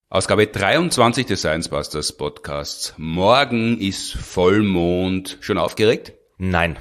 Ausgabe 23 des Science Busters Podcasts. Morgen ist Vollmond. Schon aufgeregt? Nein.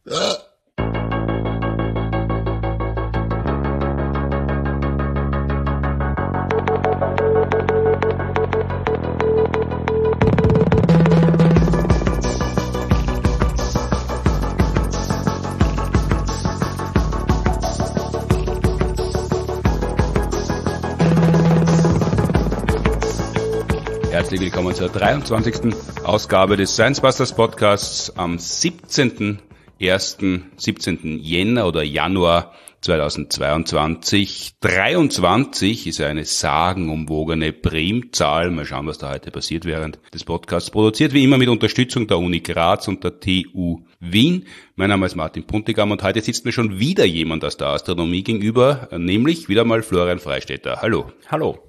Herzlich willkommen zur 23. Ausgabe des Science Busters Podcasts am 17. Januar 2022. 23 ist eine sagenumwogene Primzahl. Mal schauen, was da heute passiert während des Podcasts. Produziert wie immer mit Unterstützung der Uni Graz und der TU Wien. Mein Name ist Martin Puntigam und heute sitzt mir schon wieder jemand aus der Astronomie gegenüber, nämlich wieder mal Florian Freistetter. Hallo. Hallo.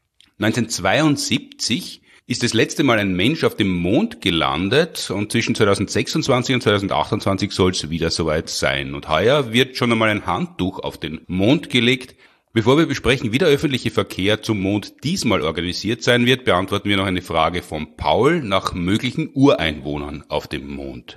1972 ist das letzte Mal ein Mensch auf dem Mond gelandet und zwischen 2026 und 2028 soll es wieder soweit sein. Und heuer wird schon einmal ein Handtuch auf den Mond gelegt. Bevor wir besprechen, wie der öffentliche Verkehr zum Mond diesmal organisiert sein wird, beantworten wir noch eine Frage von Paul nach möglichen Ureinwohnern auf dem Mond.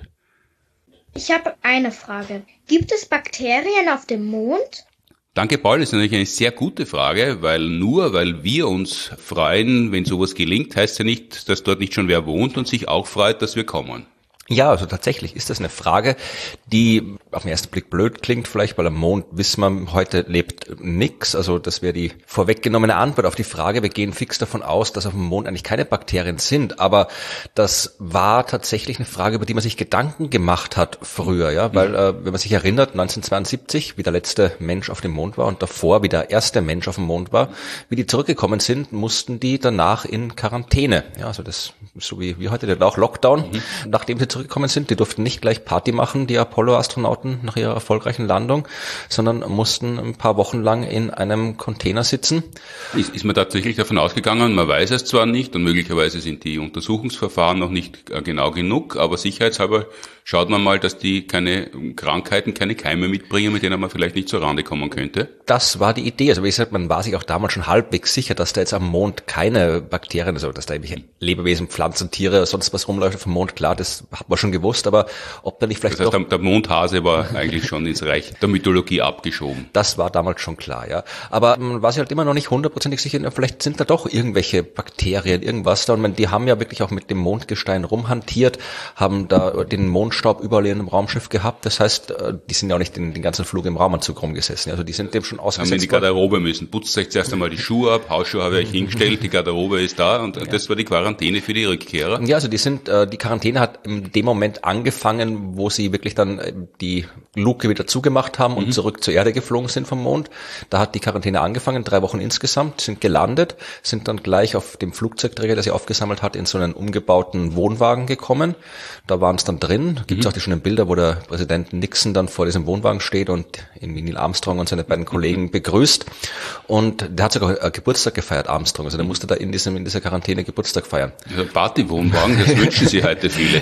Ich habe eine Frage. Gibt es Bakterien auf dem Mond? Danke, Paul. Das ist natürlich eine sehr gute Frage, weil wir uns freuen, wenn sowas gelingt, heißt ja nicht, dass dort nicht schon wer wohnt und sich auch freut, dass wir kommen. Ja, also tatsächlich ist das eine Frage, die auf den ersten Blick blöd klingt, vielleicht, weil am Mond wissen wir, heute lebt nix. Also das wäre die vorweggenommene Antwort auf die Frage. Wir gehen fix davon aus, dass auf dem Mond eigentlich keine Bakterien sind. Aber das war tatsächlich eine Frage, über die man sich Gedanken gemacht hat früher, ja, weil wenn man sich erinnert, 1972, wie der letzte Mensch auf dem Mond war und davor, wie der erste Mensch auf dem Mond war, wie die zurückgekommen sind, mussten die danach in Quarantäne. Ja, also das so wie heute der auch Lockdown, nachdem sie zurückgekommen sind. Die durften nicht gleich Party machen, die Apollo-Astronauten nach ihrer erfolgreichen Landung, sondern mussten ein paar Wochen lang in einem Container sitzen. Ist man tatsächlich davon ausgegangen, man weiß es zwar nicht und möglicherweise sind die Untersuchungsverfahren noch nicht genau genug, aber sicherheitshalber schaut man mal, dass die keine Krankheiten, keine Keime mitbringen, mit denen man vielleicht nicht zur Rande kommen könnte. Das war die Idee. Also wie gesagt, man war sich auch damals schon halbwegs sicher, dass da jetzt am Mond keine Bakterien, also dass da irgendwelche Lebewesen, Pflanzen, Tiere, sonst was rumläuft auf dem Mond, klar, das hat man schon gewusst, aber ob da nicht vielleicht das heißt, der Mondhase war eigentlich schon ins Reich der Mythologie abgeschoben. Das war damals schon klar, ja. Aber man war sich halt immer noch nicht hundertprozentig sicher, vielleicht sind da doch irgendwelche Bakterien, irgendwas da. Und die haben ja wirklich auch mit dem Mondgestein rumhantiert, haben da den Mondstaub überall in einem Raumschiff gehabt. Das heißt, die sind ja auch nicht den ganzen Flug im Raumanzug rumgesessen. Also die sind dem schon ausgesetzt. Haben in die Garderobe müssen. Putzt euch zuerst einmal die Schuhe ab, Hausschuhe habe ich hingestellt, die Garderobe ist da und das war die Quarantäne für die Rückkehrer. Ja, also die Quarantäne hat in dem Moment angefangen, wo sie wirklich dann die Luke wieder zugemacht haben und zurück zur Erde geflogen sind vom Mond. Da hat die Quarantäne angefangen, 3 Wochen insgesamt, sind gelandet, sind dann gleich auf dem Flugzeugträger, der sie aufgesammelt hat, in so einen umgebauten Wohnwagen gekommen. Da waren es dann drin. Gibt es auch die schönen Bilder, wo der Präsident Nixon dann vor diesem Wohnwagen steht und irgendwie Neil Armstrong und seine beiden Kollegen begrüßt. Und der hat sogar Geburtstag gefeiert, Armstrong. Also der musste da in dieser Quarantäne Geburtstag feiern. Dieser Partywohnwagen, das wünschen sich heute viele.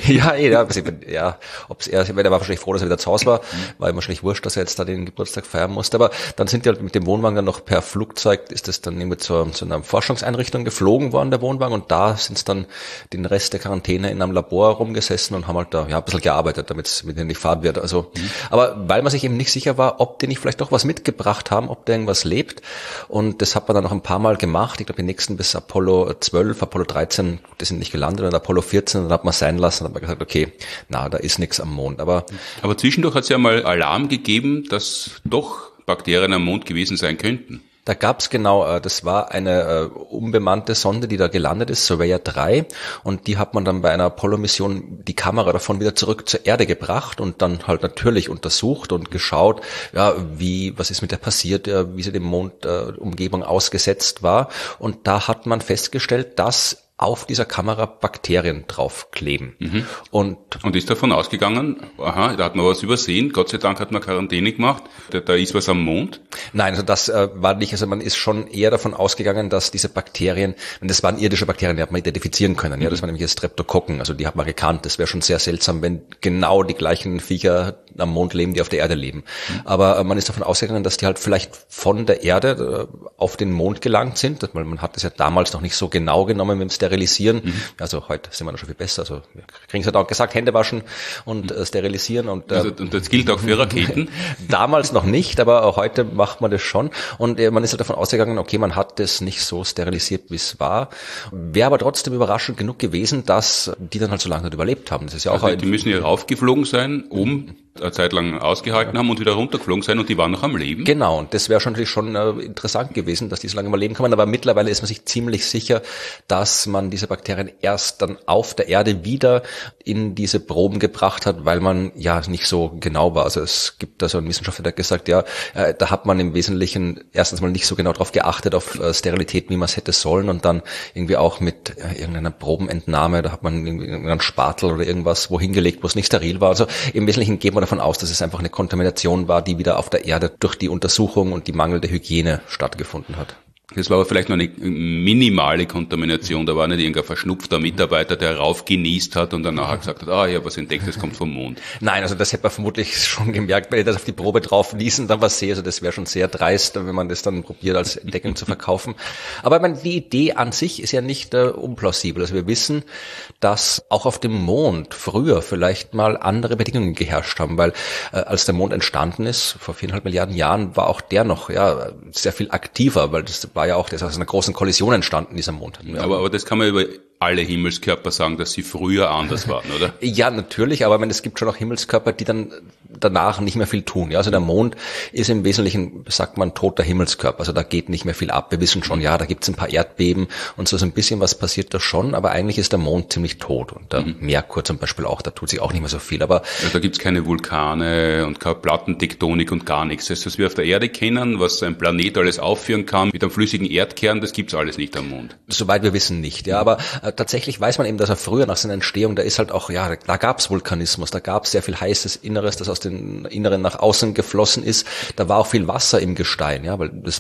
Ja, der war wahrscheinlich froh, dass er wieder zu Hause war, war ihm wahrscheinlich wurscht, dass er jetzt da den Geburtstag feiern musste. Aber dann sind die halt mit dem Wohnwagen dann noch per Flugzeug, ist das dann irgendwie zu einer Forschungseinrichtung geflogen worden, der Wohnwagen, und da sind es dann den Rest der Quarantäne in einem Labor rumgesessen und haben halt da ein bisschen gearbeitet, damit es mit denen nicht fad wird. Also, aber weil man sich eben nicht sicher war, ob die nicht vielleicht doch was mitgebracht haben, ob da irgendwas lebt. Und das hat man dann noch ein paar Mal gemacht. Ich glaube, die nächsten bis Apollo 12, Apollo 13, die sind nicht gelandet, und Apollo 14, dann hat man sein lassen, dann hat man gesagt, okay, da ist nichts am Mond. Aber zwischendurch hat es ja mal Alarm gegeben, dass doch Bakterien am Mond gewesen sein könnten. Da gab's das war eine unbemannte Sonde, die da gelandet ist, Surveyor 3, und die hat man dann bei einer Apollo-Mission die Kamera davon wieder zurück zur Erde gebracht und dann halt natürlich untersucht und geschaut, ja, was ist mit der passiert, wie sie dem Mond Umgebung ausgesetzt war, und da hat man festgestellt, dass auf dieser Kamera Bakterien draufkleben. Und ist davon ausgegangen, da hat man was übersehen, Gott sei Dank hat man Quarantäne gemacht, da ist was am Mond? Nein, also das war nicht, also man ist schon eher davon ausgegangen, dass diese Bakterien, und das waren irdische Bakterien, die hat man identifizieren können, ja, das waren nämlich Streptokokken, also die hat man gekannt, das wäre schon sehr seltsam, wenn genau die gleichen Viecher am Mond leben, die auf der Erde leben. Aber man ist davon ausgegangen, dass die halt vielleicht von der Erde auf den Mond gelangt sind, weil man hat das ja damals noch nicht so genau genommen mit dem Sterilisieren. Also heute sind wir noch schon viel besser. Also wir kriegen es ja auch gesagt, Hände waschen und sterilisieren. Und das gilt auch für Raketen? Damals noch nicht, aber auch heute macht man das schon. Und man ist halt davon ausgegangen, okay, man hat das nicht so sterilisiert, wie es war. Wäre aber trotzdem überraschend genug gewesen, dass die dann halt so lange nicht überlebt haben. Das ist ja auch also die müssen ja raufgeflogen sein, eine Zeit lang ausgehalten haben und wieder runtergeflogen sein und die waren noch am Leben. Genau, und das wäre natürlich schon interessant gewesen, dass die so lange mal leben kann. Aber mittlerweile ist man sich ziemlich sicher, dass man diese Bakterien erst dann auf der Erde wieder in diese Proben gebracht hat, weil man ja nicht so genau war. Also es gibt da so einen Wissenschaftler, der hat gesagt, da hat man im Wesentlichen erstens mal nicht so genau drauf geachtet, auf Sterilität, wie man es hätte sollen, und dann irgendwie auch mit irgendeiner Probenentnahme, da hat man einen Spatel oder irgendwas wohin gelegt, wo es nicht steril war. Also im Wesentlichen geht man davon aus, dass es einfach eine Kontamination war, die wieder auf der Erde durch die Untersuchung und die mangelnde Hygiene stattgefunden hat. Das war aber vielleicht noch eine minimale Kontamination. Da war nicht irgendein verschnupfter Mitarbeiter, der raufgenießt hat und dann nachher gesagt hat, ich habe was entdeckt, das kommt vom Mond. Nein, also das hätte man vermutlich schon gemerkt, wenn ich das auf die Probe drauf ließen, dann was sehe. Also das wäre schon sehr dreist, wenn man das dann probiert, als Entdeckung zu verkaufen. Aber ich meine, die Idee an sich ist ja nicht unplausibel. Also wir wissen, dass auch auf dem Mond früher vielleicht mal andere Bedingungen geherrscht haben, weil als der Mond entstanden ist, vor 4,5 Milliarden Jahren, war auch der noch sehr viel aktiver, weil das war ja auch, das ist aus einer großen Kollision entstanden, dieser Mond. Aber das kann man über alle Himmelskörper sagen, dass sie früher anders waren, oder? Ja, natürlich, aber es gibt schon auch Himmelskörper, die dann danach nicht mehr viel tun. Ja, also der Mond ist im Wesentlichen, sagt man, toter Himmelskörper. Also da geht nicht mehr viel ab. Wir wissen schon, da gibt's ein paar Erdbeben und so ein bisschen was passiert da schon, aber eigentlich ist der Mond ziemlich tot. Und der Merkur zum Beispiel auch, da tut sich auch nicht mehr so viel. Aber da gibt's keine Vulkane und keine Plattentektonik und gar nichts. Das, was wir auf der Erde kennen, was ein Planet alles aufführen kann, mit einem flüssigen Erdkern, das gibt's alles nicht am Mond. Soweit wir wissen nicht, ja, aber tatsächlich weiß man eben, dass er früher nach seiner Entstehung, da ist halt auch, da gab's Vulkanismus, da gab's sehr viel heißes Inneres, das aus dem Inneren nach außen geflossen ist. Da war auch viel Wasser im Gestein, weil das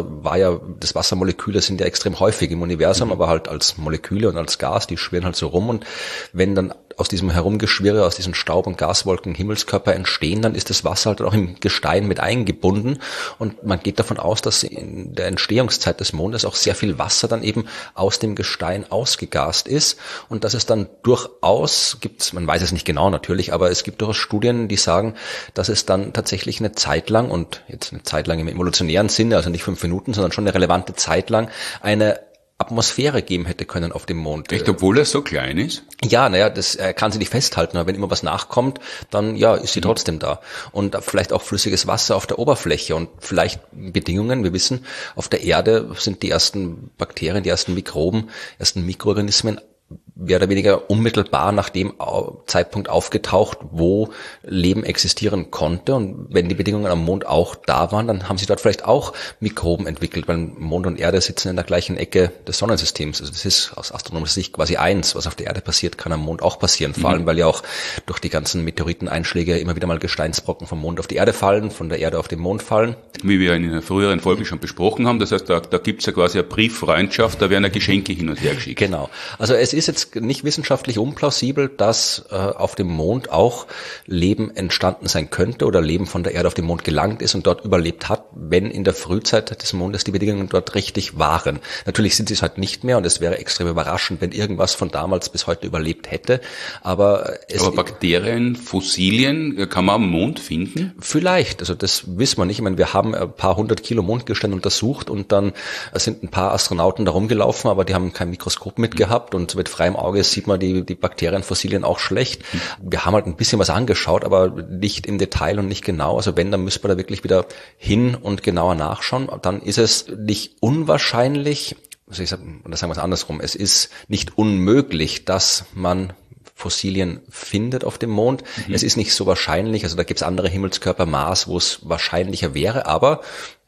Wassermoleküle sind ja extrem häufig im Universum, aber halt als Moleküle und als Gas, die schwirren halt so rum, und wenn dann aus diesem Herumgeschwirre, aus diesen Staub- und Gaswolken Himmelskörper entstehen, dann ist das Wasser halt auch im Gestein mit eingebunden, und man geht davon aus, dass in der Entstehungszeit des Mondes auch sehr viel Wasser dann eben aus dem Gestein ausgegast ist, und dass es dann durchaus gibt, man weiß es nicht genau natürlich, aber es gibt durchaus Studien, die sagen, dass es dann tatsächlich eine Zeit lang, und jetzt eine Zeit lang im evolutionären Sinne, also nicht 5 Minuten, sondern schon eine relevante Zeit lang, eine Atmosphäre geben hätte können auf dem Mond. Echt, obwohl er so klein ist? Ja, das kann sie nicht festhalten, aber wenn immer was nachkommt, dann ist sie trotzdem da. Und vielleicht auch flüssiges Wasser auf der Oberfläche und vielleicht Bedingungen. Wir wissen, auf der Erde sind die ersten Bakterien, die ersten Mikroben, ersten Mikroorganismen mehr oder weniger unmittelbar nach dem Zeitpunkt aufgetaucht, wo Leben existieren konnte. Und wenn die Bedingungen am Mond auch da waren, dann haben sie dort vielleicht auch Mikroben entwickelt, weil Mond und Erde sitzen in der gleichen Ecke des Sonnensystems. Also das ist aus astronomischer Sicht quasi eins. Was auf der Erde passiert, kann am Mond auch passieren. Vor allem, weil ja auch durch die ganzen Meteoriteneinschläge immer wieder mal Gesteinsbrocken vom Mond auf die Erde fallen, von der Erde auf den Mond fallen. Wie wir in einer früheren Folge schon besprochen haben. Das heißt, da gibt's ja quasi eine Brieffreundschaft, da werden ja Geschenke hin und her geschickt. Genau. Also es ist jetzt nicht wissenschaftlich unplausibel, dass auf dem Mond auch Leben entstanden sein könnte oder Leben von der Erde auf den Mond gelangt ist und dort überlebt hat, wenn in der Frühzeit des Mondes die Bedingungen dort richtig waren. Natürlich sind sie es halt nicht mehr, und es wäre extrem überraschend, wenn irgendwas von damals bis heute überlebt hätte. Aber Bakterien, Fossilien, kann man am Mond finden? Vielleicht, also das wissen wir nicht. Ich meine, wir haben ein paar 100 Kilo Mondgestein untersucht, und dann sind ein paar Astronauten da rumgelaufen, aber die haben kein Mikroskop mitgehabt, und mit freiem Auge sieht man die Bakterienfossilien auch schlecht. Wir haben halt ein bisschen was angeschaut, aber nicht im Detail und nicht genau. Also wenn, dann müsste man da wirklich wieder hin und genauer nachschauen. Dann ist es nicht unwahrscheinlich, oder sagen wir es andersrum, es ist nicht unmöglich, dass man Fossilien findet auf dem Mond. Es ist nicht so wahrscheinlich, also da gibt es andere Himmelskörper, Mars, wo es wahrscheinlicher wäre, aber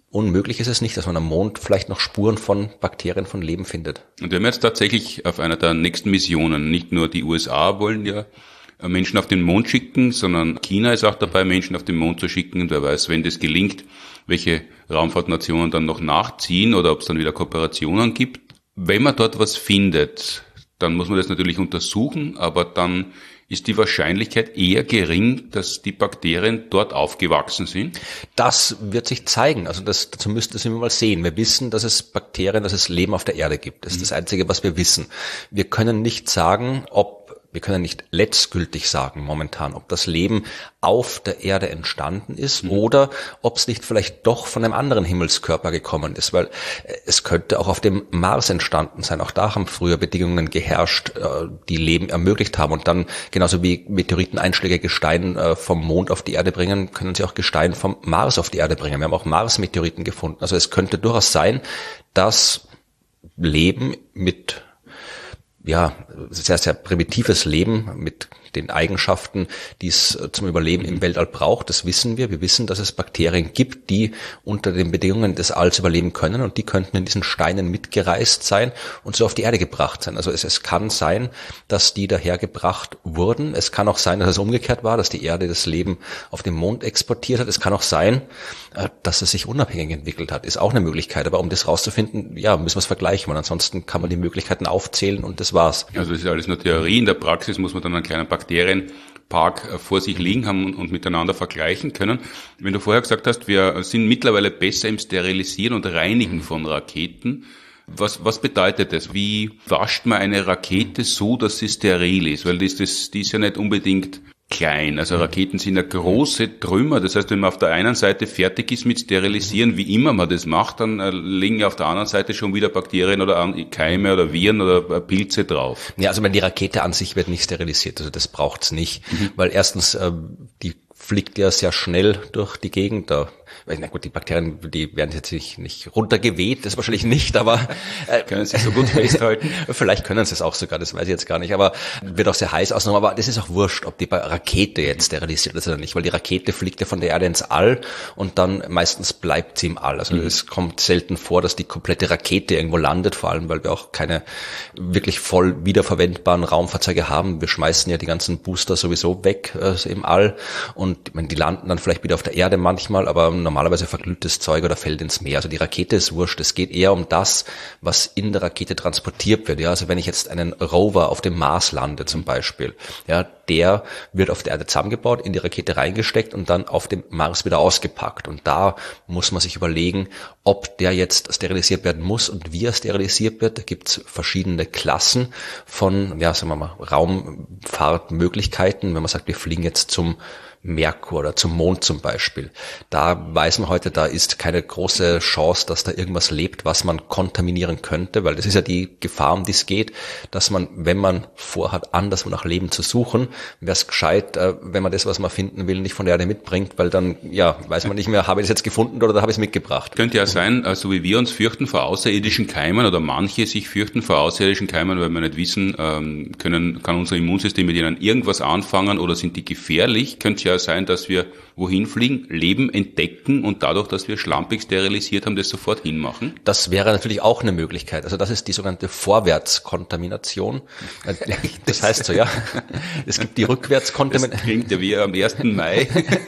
unmöglich ist es nicht, dass man am Mond vielleicht noch Spuren von Bakterien, von Leben findet. Und wir haben jetzt tatsächlich auf einer der nächsten Missionen, nicht nur die USA wollen ja Menschen auf den Mond schicken, sondern China ist auch dabei, Menschen auf den Mond zu schicken. Und wer weiß, wenn das gelingt, welche Raumfahrtnationen dann noch nachziehen oder ob es dann wieder Kooperationen gibt. Wenn man dort was findet, dann muss man das natürlich untersuchen, aber dann ist die Wahrscheinlichkeit eher gering, dass die Bakterien dort aufgewachsen sind? Das wird sich zeigen. Also dazu müssten wir mal sehen. Wir wissen, dass es Bakterien, dass es Leben auf der Erde gibt. Das ist das Einzige, was wir wissen. Wir können nicht sagen, wir können nicht letztgültig sagen momentan, ob das Leben auf der Erde entstanden ist oder ob es nicht vielleicht doch von einem anderen Himmelskörper gekommen ist, weil es könnte auch auf dem Mars entstanden sein. Auch da haben früher Bedingungen geherrscht, die Leben ermöglicht haben. Und dann, genauso wie Meteoriteneinschläge Gestein vom Mond auf die Erde bringen, können sie auch Gestein vom Mars auf die Erde bringen. Wir haben auch Mars-Meteoriten gefunden. Also es könnte durchaus sein, dass Leben mit sehr, sehr primitives Leben mit den Eigenschaften, die es zum Überleben im Weltall braucht, das wissen wir. Wir wissen, dass es Bakterien gibt, die unter den Bedingungen des Alls überleben können und die könnten in diesen Steinen mitgereist sein und so auf die Erde gebracht sein. Also es kann sein, dass die dahergebracht wurden. Es kann auch sein, dass es umgekehrt war, dass die Erde das Leben auf den Mond exportiert hat. Es kann auch sein, dass es sich unabhängig entwickelt hat. Ist auch eine Möglichkeit. Aber um das rauszufinden, müssen wir es vergleichen, weil ansonsten kann man die Möglichkeiten aufzählen und das war's. Also das ist alles nur Theorie. In der Praxis muss man dann einen kleinen Bakterienpark vor sich liegen haben und miteinander vergleichen können. Wenn du vorher gesagt hast, wir sind mittlerweile besser im Sterilisieren und Reinigen von Raketen. Was bedeutet das? Wie wascht man eine Rakete so, dass sie steril ist? Weil die ist ja nicht unbedingt klein. Also Raketen sind ja große Trümmer. Das heißt, wenn man auf der einen Seite fertig ist mit Sterilisieren, wie immer man das macht, dann liegen ja auf der anderen Seite schon wieder Bakterien oder Keime oder Viren oder Pilze drauf. Ja, also die Rakete an sich wird nicht sterilisiert. Also das braucht's nicht. Weil erstens, die fliegt ja sehr schnell durch die Gegend. Na gut, die Bakterien, die werden jetzt nicht runtergeweht, das wahrscheinlich nicht, aber können sie so gut festhalten? Vielleicht können sie es auch sogar, das weiß ich jetzt gar nicht, aber wird auch sehr heiß ausgenommen, aber das ist auch wurscht, ob die Rakete jetzt sterilisiert ist oder nicht, weil die Rakete fliegt ja von der Erde ins All und dann meistens bleibt sie im All. Also es kommt selten vor, dass die komplette Rakete irgendwo landet, vor allem, weil wir auch keine wirklich voll wiederverwendbaren Raumfahrzeuge haben. Wir schmeißen ja die ganzen Booster sowieso weg im All und die landen dann vielleicht wieder auf der Erde manchmal, aber normalerweise verglüht das Zeug oder fällt ins Meer. Also die Rakete ist wurscht. Es geht eher um das, was in der Rakete transportiert wird. Ja, also wenn ich jetzt einen Rover auf dem Mars lande zum Beispiel, ja, der wird auf der Erde zusammengebaut, in die Rakete reingesteckt und dann auf dem Mars wieder ausgepackt. Und da muss man sich überlegen, ob der jetzt sterilisiert werden muss und wie er sterilisiert wird. Da gibt's verschiedene Klassen von, sagen wir mal, Raumfahrtmöglichkeiten. Wenn man sagt, wir fliegen jetzt zum Merkur oder zum Mond zum Beispiel. Da weiß man heute, da ist keine große Chance, dass da irgendwas lebt, was man kontaminieren könnte, weil das ist ja die Gefahr, um die es geht, dass man, wenn man vorhat, anderswo nach Leben zu suchen, wäre es gescheit, wenn man das, was man finden will, nicht von der Erde mitbringt, weil dann, weiß man nicht mehr, habe ich das jetzt gefunden oder habe ich es mitgebracht. Könnte ja sein, so wie wir uns fürchten vor außerirdischen Keimen oder manche sich fürchten vor außerirdischen Keimen, weil wir nicht wissen, kann unser Immunsystem mit ihnen irgendwas anfangen oder sind die gefährlich, könnte ja sein, dass wir wohin fliegen, Leben entdecken und dadurch, dass wir schlampig sterilisiert haben, das sofort hinmachen? Das wäre natürlich auch eine Möglichkeit. Also das ist die sogenannte Vorwärtskontamination. Das heißt so, ja. Es gibt die Rückwärtskontamination. Das klingt ja wie am 1. Mai.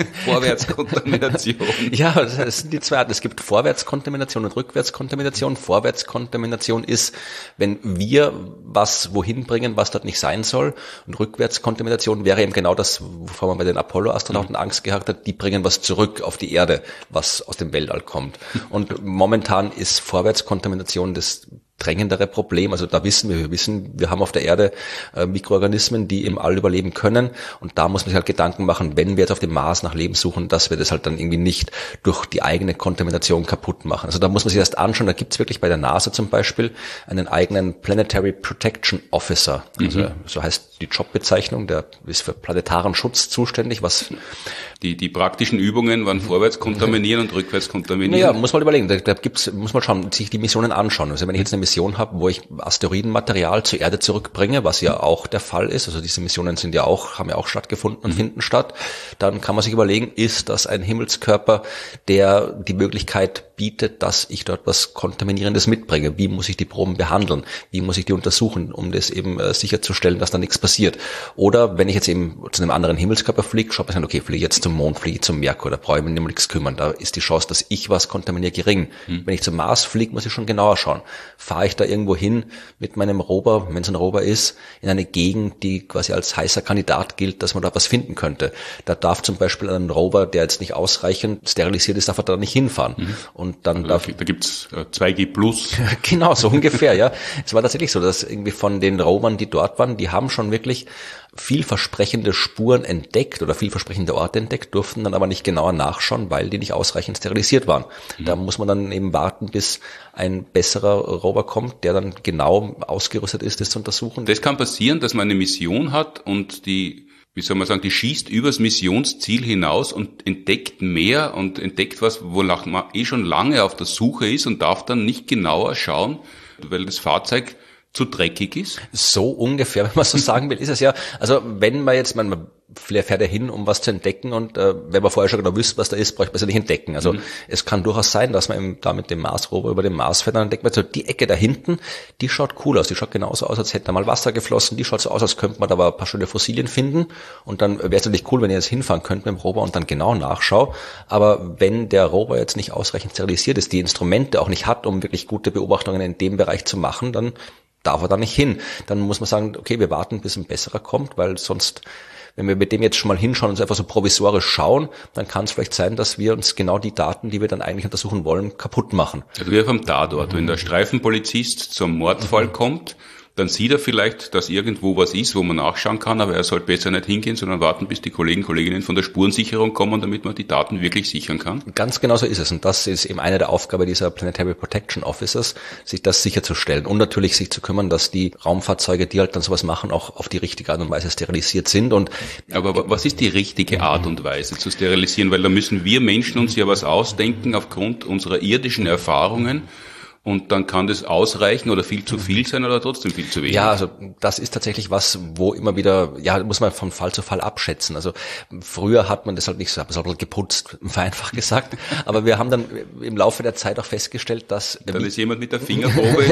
Vorwärtskontamination. Ja, das sind die zwei Arten. Es gibt Vorwärtskontamination und Rückwärtskontamination. Vorwärtskontamination ist, wenn wir was wohin bringen, was dort nicht sein soll. Und Rückwärtskontamination wäre eben genau das, wovor man bei den Apollo-Astronauten Angst gehabt hat, die bringen was zurück auf die Erde, was aus dem Weltall kommt. Und momentan ist Vorwärtskontamination das drängendere Problem. Also da wissen wir haben auf der Erde Mikroorganismen, die im All überleben können. Und da muss man sich halt Gedanken machen, wenn wir jetzt auf dem Mars nach Leben suchen, dass wir das halt dann irgendwie nicht durch die eigene Kontamination kaputt machen. Also da muss man sich erst anschauen, da gibt's wirklich bei der NASA zum Beispiel einen eigenen Planetary Protection Officer. Also so heißt die Jobbezeichnung, der ist für planetaren Schutz zuständig, was die praktischen Übungen waren vorwärts kontaminieren und rückwärts kontaminieren. Naja, muss man überlegen, muss man schauen, sich die Missionen anschauen. Also wenn ich jetzt eine Mission Mission habe, wo ich Asteroidenmaterial zur Erde zurückbringe, was ja auch der Fall ist, also diese Missionen haben ja auch stattgefunden und finden statt, dann kann man sich überlegen, ist das ein Himmelskörper, der die Möglichkeit bietet, dass ich dort was Kontaminierendes mitbringe? Wie muss ich die Proben behandeln? Wie muss ich die untersuchen, um das eben sicherzustellen, dass da nichts passiert? Oder wenn ich jetzt eben zu einem anderen Himmelskörper fliege, schaut man sich an, okay, fliege ich jetzt zum Mond, fliege ich zum Merkur, da brauche ich mich um nichts kümmern, da ist die Chance, dass ich was kontaminiere, gering. Wenn ich zum Mars fliege, muss ich schon genauer schauen. Fahre ich da irgendwo hin mit meinem Rover, wenn es ein Rover ist, in eine Gegend, die quasi als heißer Kandidat gilt, dass man da was finden könnte. Da darf zum Beispiel ein Rover, der jetzt nicht ausreichend sterilisiert ist, darf er da nicht hinfahren. Und dann da gibt's 2G+. Genau, so ungefähr, ja. Es war tatsächlich so, dass irgendwie von den Rovern, die dort waren, die haben schon wirklich vielversprechende Spuren entdeckt oder vielversprechende Orte entdeckt, durften dann aber nicht genauer nachschauen, weil die nicht ausreichend sterilisiert waren. Da muss man dann eben warten, bis ein besserer Rover kommt, der dann genau ausgerüstet ist, das zu untersuchen. Das kann passieren, dass man eine Mission hat und die schießt übers Missionsziel hinaus und entdeckt mehr und entdeckt was, wonach man schon lange auf der Suche ist und darf dann nicht genauer schauen, weil das Fahrzeug zu dreckig ist? So ungefähr, wenn man so sagen will, ist es ja. Also wenn man jetzt, man fährt ja hin, um was zu entdecken und wenn man vorher schon genau wüsste, was da ist, bräuchte man es ja nicht entdecken. Also es kann durchaus sein, dass man eben da mit dem Mars-Rover über den Mars fährt, dann entdeckt man so, die Ecke da hinten, die schaut cool aus, die schaut genauso aus, als hätte da mal Wasser geflossen, die schaut so aus, als könnte man da aber ein paar schöne Fossilien finden und dann wäre es natürlich cool, wenn ihr jetzt hinfahren könnt mit dem Rover und dann genau nachschaut. Aber wenn der Rover jetzt nicht ausreichend sterilisiert ist, die Instrumente auch nicht hat, um wirklich gute Beobachtungen in dem Bereich zu machen, dann darf er da nicht hin. Dann muss man sagen, okay, wir warten, bis ein besserer kommt, weil sonst, wenn wir mit dem jetzt schon mal hinschauen und uns einfach so provisorisch schauen, dann kann es vielleicht sein, dass wir uns genau die Daten, die wir dann eigentlich untersuchen wollen, kaputt machen. Also wie vom Tatort, wenn der Streifenpolizist zum Mordfall kommt, dann sieht er vielleicht, dass irgendwo was ist, wo man nachschauen kann, aber er sollte besser nicht hingehen, sondern warten, bis die Kolleginnen von der Spurensicherung kommen, damit man die Daten wirklich sichern kann. Ganz genau so ist es. Und das ist eben eine der Aufgaben dieser Planetary Protection Officers, sich das sicherzustellen. Und natürlich sich zu kümmern, dass die Raumfahrzeuge, die halt dann sowas machen, auch auf die richtige Art und Weise sterilisiert sind. Aber was ist die richtige Art und Weise zu sterilisieren? Weil da müssen wir Menschen uns ja was ausdenken aufgrund unserer irdischen Erfahrungen. Und dann kann das ausreichen oder viel zu viel sein oder trotzdem viel zu wenig. Ja, also das ist tatsächlich was, wo immer wieder, ja, muss man von Fall zu Fall abschätzen. Also früher hat man das halt nicht so, hat man es halt geputzt, vereinfacht gesagt. Aber wir haben dann im Laufe der Zeit auch festgestellt, dass... Dann ist jemand mit der Fingerprobe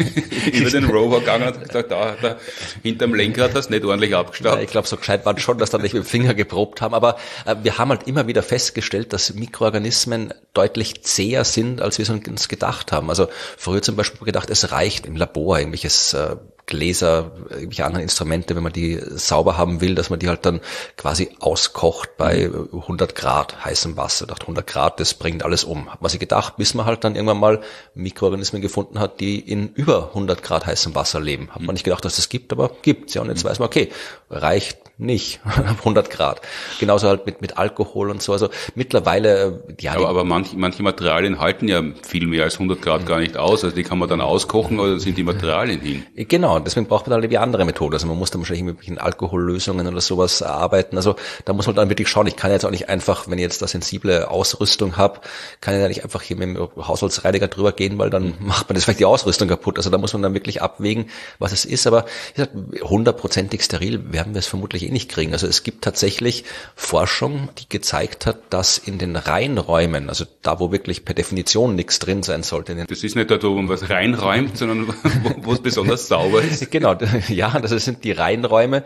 über den Rover gegangen und gesagt, da hinterm Lenkrad hast du nicht ordentlich abgestaubt. Ja, ich glaube, so gescheit war es schon, dass dann nicht mit dem Finger geprobt haben. Aber wir haben halt immer wieder festgestellt, dass Mikroorganismen deutlich zäher sind, als wir es uns gedacht haben. Also früher zum Beispiel gedacht, es reicht im Labor irgendwelches Gläser, irgendwelche anderen Instrumente, wenn man die sauber haben will, dass man die halt dann quasi auskocht bei 100 Grad heißem Wasser. Ich dachte, 100 Grad, das bringt alles um. Hat man sich gedacht, bis man halt dann irgendwann mal Mikroorganismen gefunden hat, die in über 100 Grad heißem Wasser leben. Hat man nicht gedacht, dass das gibt, aber gibt's ja. Und jetzt weiß man, okay, reicht nicht 100 Grad. Genauso halt mit Alkohol und so. Also mittlerweile, ja. Aber manche Materialien halten ja viel mehr als 100 Grad gar nicht aus. Also die kann man dann auskochen oder sind die Materialien hin? Genau. Deswegen braucht man dann eine andere Methode. Also man muss dann wahrscheinlich mit Alkohollösungen oder sowas arbeiten. Also da muss man dann wirklich schauen. Ich kann jetzt auch nicht einfach, wenn ich jetzt da sensible Ausrüstung habe, kann ich da nicht einfach hier mit dem Haushaltsreiniger drüber gehen, weil dann macht man das vielleicht die Ausrüstung kaputt. Also da muss man dann wirklich abwägen, was es ist. Aber wie gesagt, 100%ig steril werden wir es vermutlich nicht kriegen. Also es gibt tatsächlich Forschung, die gezeigt hat, dass in den Reinräumen, also da, wo wirklich per Definition nichts drin sein sollte. Das ist nicht da, wo man was reinräumt, sondern wo es besonders sauber ist. Genau, ja, das sind die Reinräume,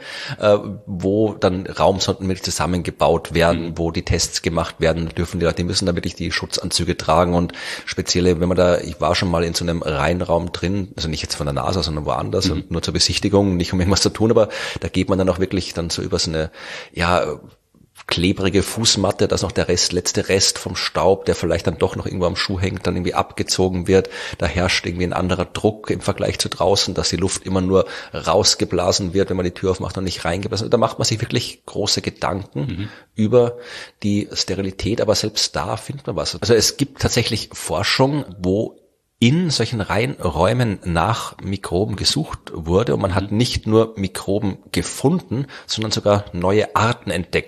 wo dann Raumsonden mit zusammengebaut werden, wo die Tests gemacht werden dürfen. Die müssen da wirklich die Schutzanzüge tragen und spezielle, ich war schon mal in so einem Reinraum drin, also nicht jetzt von der NASA, sondern woanders und nur zur Besichtigung, nicht um irgendwas zu tun, aber da geht man dann auch wirklich dann so über so eine, ja, klebrige Fußmatte, dass noch der letzte Rest vom Staub, der vielleicht dann doch noch irgendwo am Schuh hängt, dann irgendwie abgezogen wird. Da herrscht irgendwie ein anderer Druck im Vergleich zu draußen, dass die Luft immer nur rausgeblasen wird, wenn man die Tür aufmacht und nicht reingeblasen wird. Da macht man sich wirklich große Gedanken über die Sterilität, aber selbst da findet man was. Also es gibt tatsächlich Forschung, wo in solchen Reinräumen nach Mikroben gesucht wurde und man hat nicht nur Mikroben gefunden, sondern sogar neue Arten entdeckt,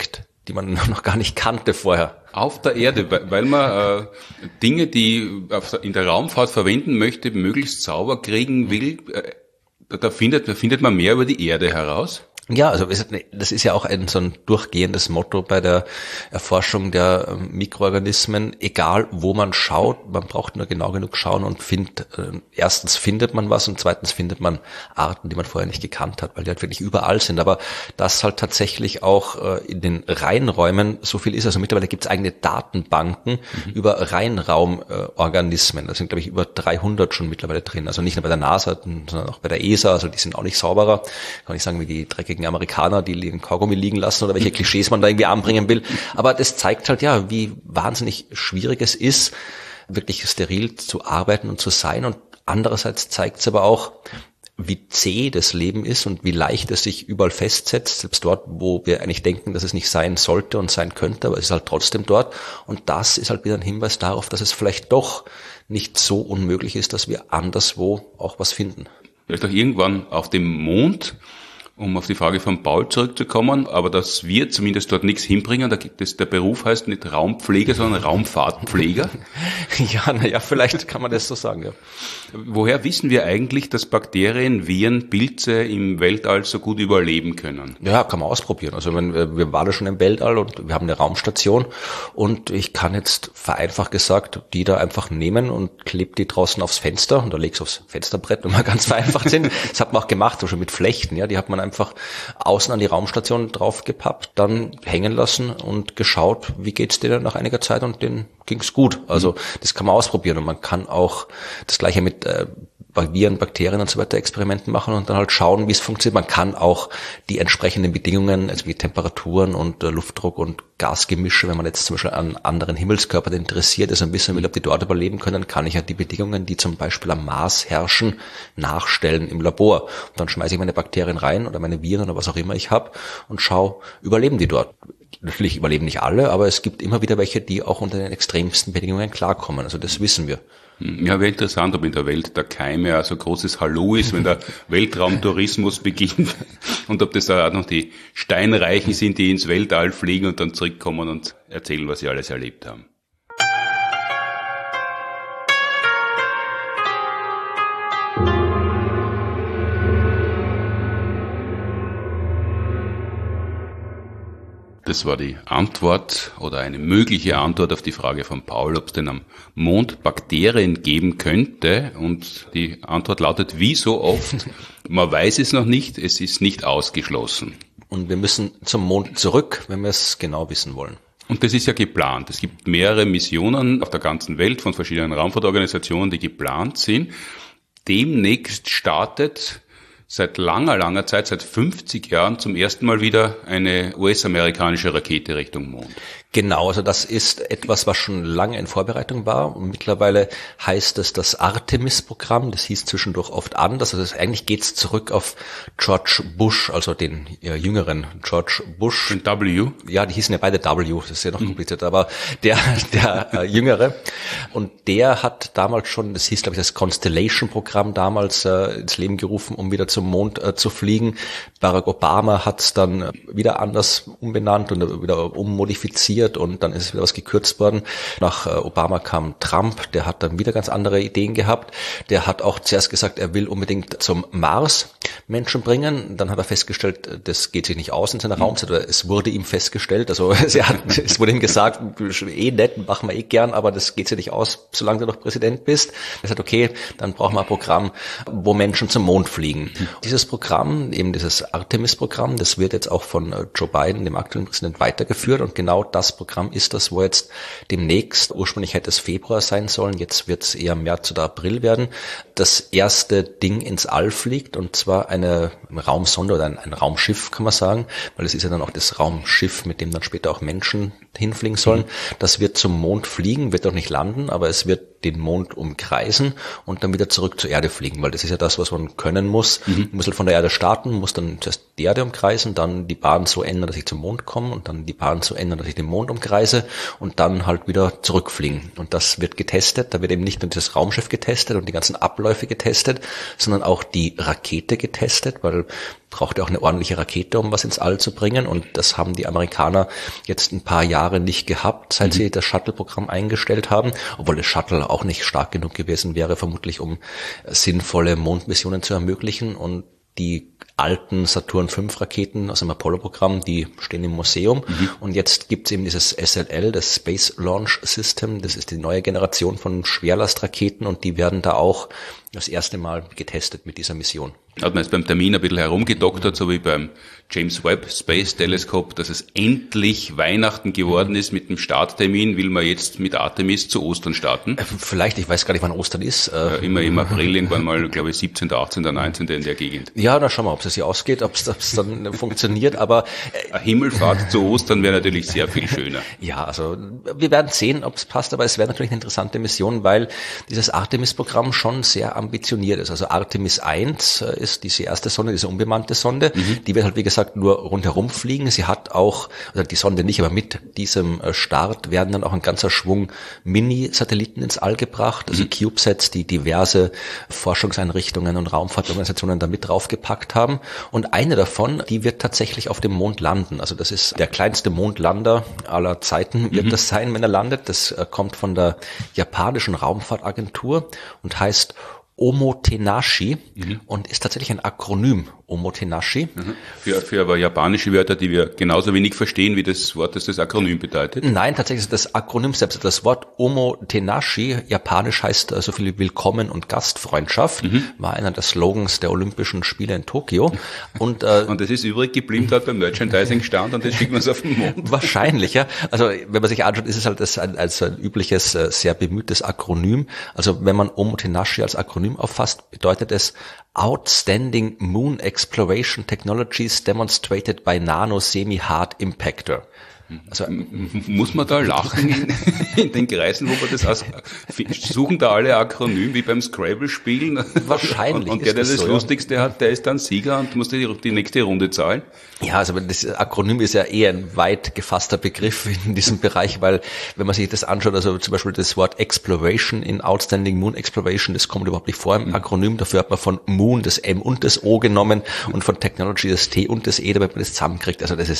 die man noch gar nicht kannte vorher. Auf der Erde, weil man Dinge, die in der Raumfahrt verwenden möchte, möglichst sauber kriegen will, da findet man mehr über die Erde heraus. Ja, also das ist ja auch so ein durchgehendes Motto bei der Erforschung der Mikroorganismen. Egal, wo man schaut, man braucht nur genau genug schauen und erstens findet man was und zweitens findet man Arten, die man vorher nicht gekannt hat, weil die halt wirklich überall sind. Aber dass halt tatsächlich auch in den Reinräumen so viel ist, also mittlerweile gibt es eigene Datenbanken über Reinraumorganismen. Da sind, glaube ich, über 300 schon mittlerweile drin. Also nicht nur bei der NASA, sondern auch bei der ESA. Also die sind auch nicht sauberer. Kann ich sagen, wie die dreckigen Amerikaner, die liegen Kaugummi liegen lassen oder welche Klischees man da irgendwie anbringen will. Aber das zeigt halt ja, wie wahnsinnig schwierig es ist, wirklich steril zu arbeiten und zu sein. Und andererseits zeigt es aber auch, wie zäh das Leben ist und wie leicht es sich überall festsetzt, selbst dort, wo wir eigentlich denken, dass es nicht sein sollte und sein könnte, aber es ist halt trotzdem dort. Und das ist halt wieder ein Hinweis darauf, dass es vielleicht doch nicht so unmöglich ist, dass wir anderswo auch was finden. Vielleicht auch irgendwann auf dem Mond, um auf die Frage von Paul zurückzukommen, aber dass wir zumindest dort nichts hinbringen, der Beruf heißt nicht Raumpfleger, sondern Raumfahrtpfleger. Ja, vielleicht kann man das so sagen, ja. Woher wissen wir eigentlich, dass Bakterien, Viren, Pilze im Weltall so gut überleben können? Ja, kann man ausprobieren. Also wir waren ja schon im Weltall und wir haben eine Raumstation und ich kann jetzt vereinfacht gesagt die da einfach nehmen und klebe die draußen aufs Fenster und da leg's aufs Fensterbrett, wenn wir ganz vereinfacht sind. Das hat man auch gemacht, so schon mit Flechten, ja, die hat man einfach außen an die Raumstation draufgepappt, dann hängen lassen und geschaut, wie geht's denen nach einiger Zeit und denen ging's gut. Also das kann man ausprobieren und man kann auch das Gleiche mit Viren, Bakterien und so weiter Experimenten machen und dann halt schauen, wie es funktioniert. Man kann auch die entsprechenden Bedingungen, also wie Temperaturen und Luftdruck und Gasgemische, wenn man jetzt zum Beispiel an anderen Himmelskörpern interessiert ist und wissen will, ob die dort überleben können, kann ich ja die Bedingungen, die zum Beispiel am Mars herrschen, nachstellen im Labor. Und dann schmeiße ich meine Bakterien rein oder meine Viren oder was auch immer ich habe und schaue, überleben die dort. Natürlich überleben nicht alle, aber es gibt immer wieder welche, die auch unter den extremsten Bedingungen klarkommen. Also das wissen wir. Ja, wäre interessant, ob in der Welt der Keime so großes Hallo ist, wenn der Weltraumtourismus beginnt und ob das da auch noch die Steinreichen sind, die ins Weltall fliegen und dann zurückkommen und erzählen, was sie alles erlebt haben. Das war die Antwort oder eine mögliche Antwort auf die Frage von Paul, ob es denn am Mond Bakterien geben könnte. Und die Antwort lautet, wie so oft, man weiß es noch nicht, es ist nicht ausgeschlossen. Und wir müssen zum Mond zurück, wenn wir es genau wissen wollen. Und das ist ja geplant. Es gibt mehrere Missionen auf der ganzen Welt von verschiedenen Raumfahrtorganisationen, die geplant sind. Demnächst startet seit langer Zeit, seit 50 Jahren zum ersten Mal wieder eine US-amerikanische Rakete Richtung Mond. Genau, also das ist etwas, was schon lange in Vorbereitung war. Und mittlerweile heißt es das Artemis-Programm. Das hieß zwischendurch oft anders. Also eigentlich geht's zurück auf George Bush, also den jüngeren George Bush. Den W? Ja, die hießen ja beide W. Das ist ja noch kompliziert. Aber der Jüngere. Und der hat damals schon, das hieß, glaube ich, das Constellation-Programm damals ins Leben gerufen, um wieder zum Mond zu fliegen. Barack Obama hat's dann wieder anders umbenannt und wieder ummodifiziert. Und dann ist wieder was gekürzt worden. Nach Obama kam Trump, der hat dann wieder ganz andere Ideen gehabt. Der hat auch zuerst gesagt, er will unbedingt zum Mars Menschen bringen. Dann hat er festgestellt, das geht sich nicht aus in seiner Raumzeit. Oder es wurde ihm festgestellt, also es wurde ihm gesagt, nett, machen wir gern, aber das geht sich nicht aus, solange du noch Präsident bist. Er sagt, okay, dann brauchen wir ein Programm, wo Menschen zum Mond fliegen. Dieses Programm, eben dieses Artemis-Programm, das wird jetzt auch von Joe Biden, dem aktuellen Präsident, weitergeführt. Und genau das Programm ist das, wo jetzt demnächst, ursprünglich hätte es Februar sein sollen, jetzt wird es eher März oder April werden, das erste Ding ins All fliegt, und zwar eine Raumsonde oder ein Raumschiff, kann man sagen, weil es ist ja dann auch das Raumschiff, mit dem dann später auch Menschen hinfliegen sollen. Das wird zum Mond fliegen, wird auch nicht landen, aber es wird den Mond umkreisen und dann wieder zurück zur Erde fliegen, weil das ist ja das, was man können muss. Man muss halt von der Erde starten, muss dann zuerst die Erde umkreisen, dann die Bahn so ändern, dass ich zum Mond komme, und dann die Bahn so ändern, dass ich den Mond umkreise, und dann halt wieder zurückfliegen. Und das wird getestet. Da wird eben nicht nur dieses Raumschiff getestet und die ganzen Abläufe getestet, sondern auch die Rakete getestet, weil braucht ja auch eine ordentliche Rakete, um was ins All zu bringen. Und das haben die Amerikaner jetzt ein paar Jahre nicht gehabt, seit sie das Shuttle-Programm eingestellt haben, obwohl das Shuttle auch nicht stark genug gewesen wäre, vermutlich um sinnvolle Mondmissionen zu ermöglichen. Und die alten Saturn-V-Raketen aus dem Apollo-Programm, die stehen im Museum. Und jetzt gibt's eben dieses SLL, das Space Launch System. Das ist die neue Generation von Schwerlastraketen und die werden da auch das erste Mal getestet mit dieser Mission. Hat man jetzt beim Termin ein bisschen herumgedoktert, so wie beim James Webb Space Telescope, dass es endlich Weihnachten geworden ist mit dem Starttermin. Will man jetzt mit Artemis zu Ostern starten? Vielleicht, ich weiß gar nicht, wann Ostern ist. Immer im April, irgendwann mal, glaube ich, 17., 18., 19. in der Gegend. Ja, dann schauen wir, ob es hier ausgeht, ob es dann funktioniert, aber eine Himmelfahrt zu Ostern wäre natürlich sehr viel schöner. Ja, also wir werden sehen, ob es passt, aber es wäre natürlich eine interessante Mission, weil dieses Artemis-Programm schon sehr ambitioniert ist. Also Artemis 1 ist diese erste Sonde, diese unbemannte Sonde, die wird halt wie gesagt nur rundherum fliegen. Sie hat auch, also die Sonde nicht, aber mit diesem Start werden dann auch ein ganzer Schwung Mini-Satelliten ins All gebracht, also CubeSats, die diverse Forschungseinrichtungen und Raumfahrtorganisationen da mit draufgepackt haben. Und eine davon, die wird tatsächlich auf dem Mond landen. Also das ist der kleinste Mondlander aller Zeiten, wird das sein, wenn er landet. Das kommt von der japanischen Raumfahrtagentur und heißt Omotenashi und ist tatsächlich ein Akronym, Omotenashi. Für aber japanische Wörter, die wir genauso wenig verstehen wie das Wort, das das Akronym bedeutet? Nein, tatsächlich ist das Akronym selbst. Das Wort Omotenashi, japanisch heißt so viel wie Willkommen und Gastfreundschaft, war einer der Slogans der Olympischen Spiele in Tokio. Und das ist übrig geblieben dort beim Merchandising-Stand und das schickt man es auf den Mond. Wahrscheinlich, ja. Also wenn man sich anschaut, ist es halt ein übliches, sehr bemühtes Akronym. Also wenn man Omotenashi als Akronym auffasst, bedeutet es Outstanding Moon Exploration Technologies Demonstrated by Nano Semi-Hard Impactor. Also muss man da lachen in den Kreisen, wo man das suchen da alle Akronym wie beim Scrabble-Spielen? Wahrscheinlich. Und der das Lustigste hat, der ist dann Sieger und muss die nächste Runde zahlen? Ja, also das Akronym ist ja eher ein weit gefasster Begriff in diesem Bereich, weil wenn man sich das anschaut, also zum Beispiel das Wort Exploration in Outstanding Moon Exploration, das kommt überhaupt nicht vor im Akronym. Dafür hat man von Moon das M und das O genommen und von Technology das T und das E, damit man das zusammenkriegt. Also das ist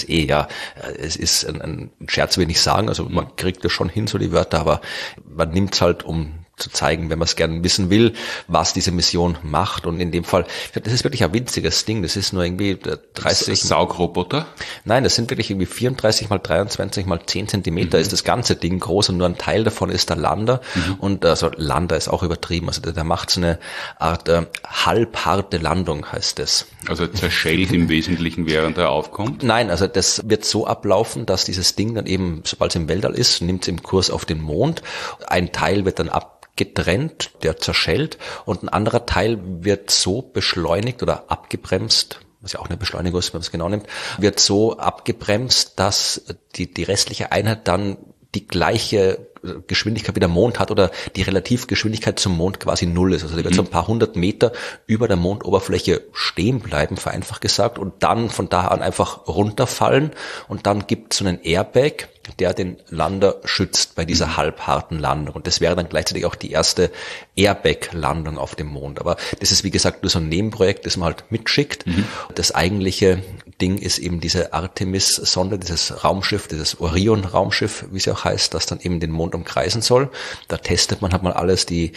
es ist ein Scherz, will ich nicht sagen. Also man kriegt das schon hin, so die Wörter, aber man nimmt es halt, um zu zeigen, wenn man es gerne wissen will, was diese Mission macht. Und in dem Fall, das ist wirklich ein winziges Ding. Das ist nur irgendwie 30... Saugroboter? Nein, das sind wirklich irgendwie 34 mal 23 mal 10 Zentimeter ist das ganze Ding groß und nur ein Teil davon ist der Lander. Und also Lander ist auch übertrieben. Also der macht so eine Art halbharte Landung, heißt es. Also zerschellt im Wesentlichen, während er aufkommt? Nein, also das wird so ablaufen, dass dieses Ding dann eben, sobald es im Weltall ist, nimmt es im Kurs auf den Mond. Ein Teil wird dann getrennt, der zerschellt und ein anderer Teil wird so beschleunigt oder abgebremst, was ja auch eine Beschleunigung ist, wenn man es genau nimmt, wird so abgebremst, dass die restliche Einheit dann die gleiche Geschwindigkeit wie der Mond hat oder die Relativgeschwindigkeit zum Mond quasi null ist. Also die wird so ein paar 100 Meter über der Mondoberfläche stehen bleiben, vereinfacht gesagt, und dann von da an einfach runterfallen und dann gibt es so einen Airbag, der den Lander schützt bei dieser halbharten Landung. Und das wäre dann gleichzeitig auch die erste Airbag-Landung auf dem Mond. Aber das ist, wie gesagt, nur so ein Nebenprojekt, das man halt mitschickt. Das eigentliche Ding ist eben diese Artemis-Sonde, dieses Raumschiff, dieses Orion-Raumschiff, wie es ja auch heißt, das dann eben den Mond umkreisen soll. Da testet man halt mal alles, die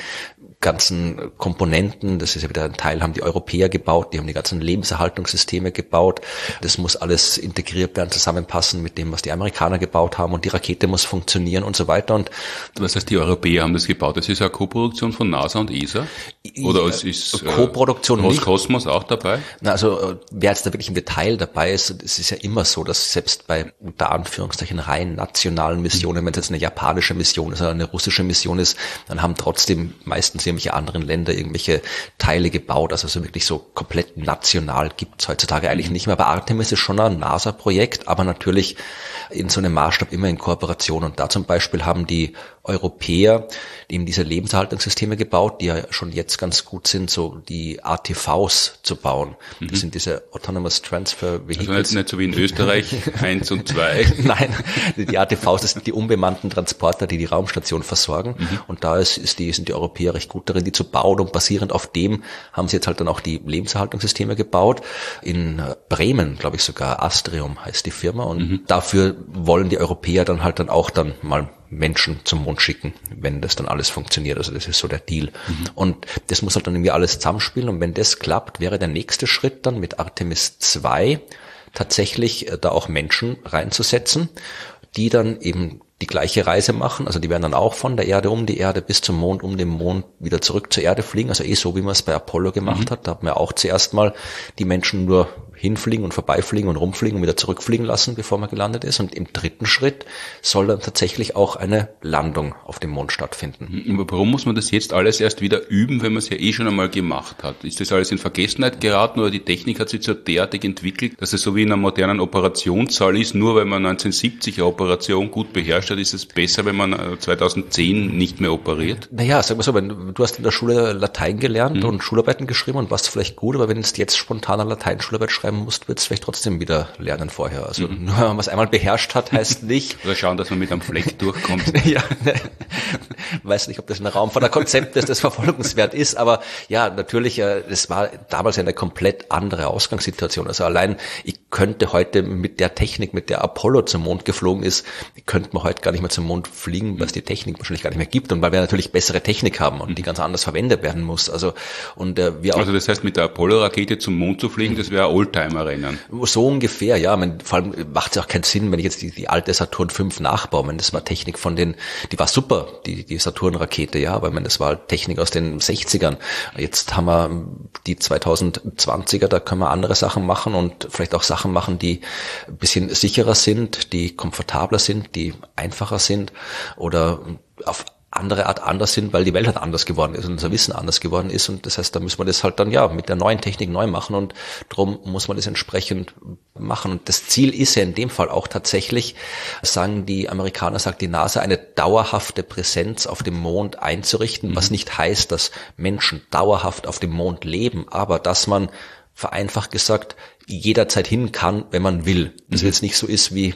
ganzen Komponenten, das ist ja wieder ein Teil, haben die Europäer gebaut, die haben die ganzen Lebenserhaltungssysteme gebaut. Das muss alles integriert werden, zusammenpassen mit dem, was die Amerikaner gebaut haben und die Rakete muss funktionieren und so weiter. Und was heißt, die Europäer haben das gebaut? Das ist eine Co-Produktion von NASA und ESA? Oder es ist Co-Produktion Roskosmos auch dabei? Na, also wer jetzt da wirklich im Detail dabei ist, es ist ja immer so, dass selbst bei unter Anführungszeichen rein nationalen Missionen, wenn es jetzt eine japanische Mission ist oder eine russische Mission ist, dann haben trotzdem meistens irgendwelche anderen Länder irgendwelche Teile gebaut. Also so wirklich so komplett national gibt es heutzutage eigentlich nicht mehr. Aber Artemis ist schon ein NASA-Projekt, aber natürlich in so einem Maßstab immer in Kooperation. Und da zum Beispiel haben die Europäer eben diese Lebenserhaltungssysteme gebaut, die ja schon jetzt ganz gut sind, so die ATVs zu bauen. Das sind diese Autonomous Transfer Vehicles. Also nicht so wie in Österreich 1 und 2. Nein, die ATVs, das sind die unbemannten Transporter, die die Raumstation versorgen. Und da sind die Europäer recht gut darin, die zu bauen. Und basierend auf dem haben sie jetzt halt dann auch die Lebenserhaltungssysteme gebaut. In Bremen, glaube ich sogar, Astrium heißt die Firma. Und dafür wollen die Europäer dann auch mal Menschen zum Mond schicken, wenn das dann alles funktioniert. Also das ist so der Deal. Und das muss halt dann irgendwie alles zusammenspielen. Und wenn das klappt, wäre der nächste Schritt dann mit Artemis 2 tatsächlich da auch Menschen reinzusetzen, die dann eben die gleiche Reise machen. Also die werden dann auch von der Erde um die Erde bis zum Mond, um den Mond wieder zurück zur Erde fliegen. Also so, wie man es bei Apollo gemacht hat. Da hat man ja auch zuerst mal die Menschen nur hinfliegen und vorbeifliegen und rumfliegen und wieder zurückfliegen lassen, bevor man gelandet ist. Und im dritten Schritt soll dann tatsächlich auch eine Landung auf dem Mond stattfinden. Aber warum muss man das jetzt alles erst wieder üben, wenn man es ja schon einmal gemacht hat? Ist das alles in Vergessenheit geraten oder die Technik hat sich so derartig entwickelt, dass es so wie in einer modernen Operationssaal ist, nur weil man 1970 eine Operation gut beherrscht hat, ist es besser, wenn man 2010 nicht mehr operiert? Naja, sag mal so, du hast in der Schule Latein gelernt und Schularbeiten geschrieben und warst vielleicht gut, aber wenn du jetzt spontan eine Latein-Schularbeit schreiben musst, wird es vielleicht trotzdem wieder lernen vorher. Also nur wenn man es einmal beherrscht hat, heißt nicht... Oder schauen, dass man mit einem Fleck durchkommt. Ja, weiß nicht, ob das ein Raum von der Konzept ist, das verfolgenswert ist, aber ja, natürlich, es war damals eine komplett andere Ausgangssituation. Also allein, ich könnte heute mit der Technik, mit der Apollo zum Mond geflogen ist, könnte man heute gar nicht mehr zum Mond fliegen, weil es die Technik wahrscheinlich gar nicht mehr gibt und weil wir natürlich bessere Technik haben und die ganz anders verwendet werden muss. Also das heißt, mit der Apollo-Rakete zum Mond zu fliegen, das wäre ein Oldtimer-Rennen. So ungefähr, ja. Vor allem macht es auch keinen Sinn, wenn ich jetzt die alte Saturn V nachbaue. Das war Technik die war super, die Saturn-Rakete, ja, aber das war Technik aus den 60ern. Jetzt haben wir die 2020er, da können wir andere Sachen machen und vielleicht auch Sachen machen, die ein bisschen sicherer sind, die komfortabler sind, die einfacher sind oder auf andere Art anders sind, weil die Welt halt anders geworden ist und unser Wissen anders geworden ist und das heißt, da müssen wir das halt dann mit der neuen Technik neu machen und drum muss man das entsprechend machen und das Ziel ist ja in dem Fall auch tatsächlich, sagen die Amerikaner, sagt die NASA, eine dauerhafte Präsenz auf dem Mond einzurichten, was nicht heißt, dass Menschen dauerhaft auf dem Mond leben, aber dass man vereinfacht gesagt jederzeit hin kann, wenn man will. Das jetzt nicht so ist wie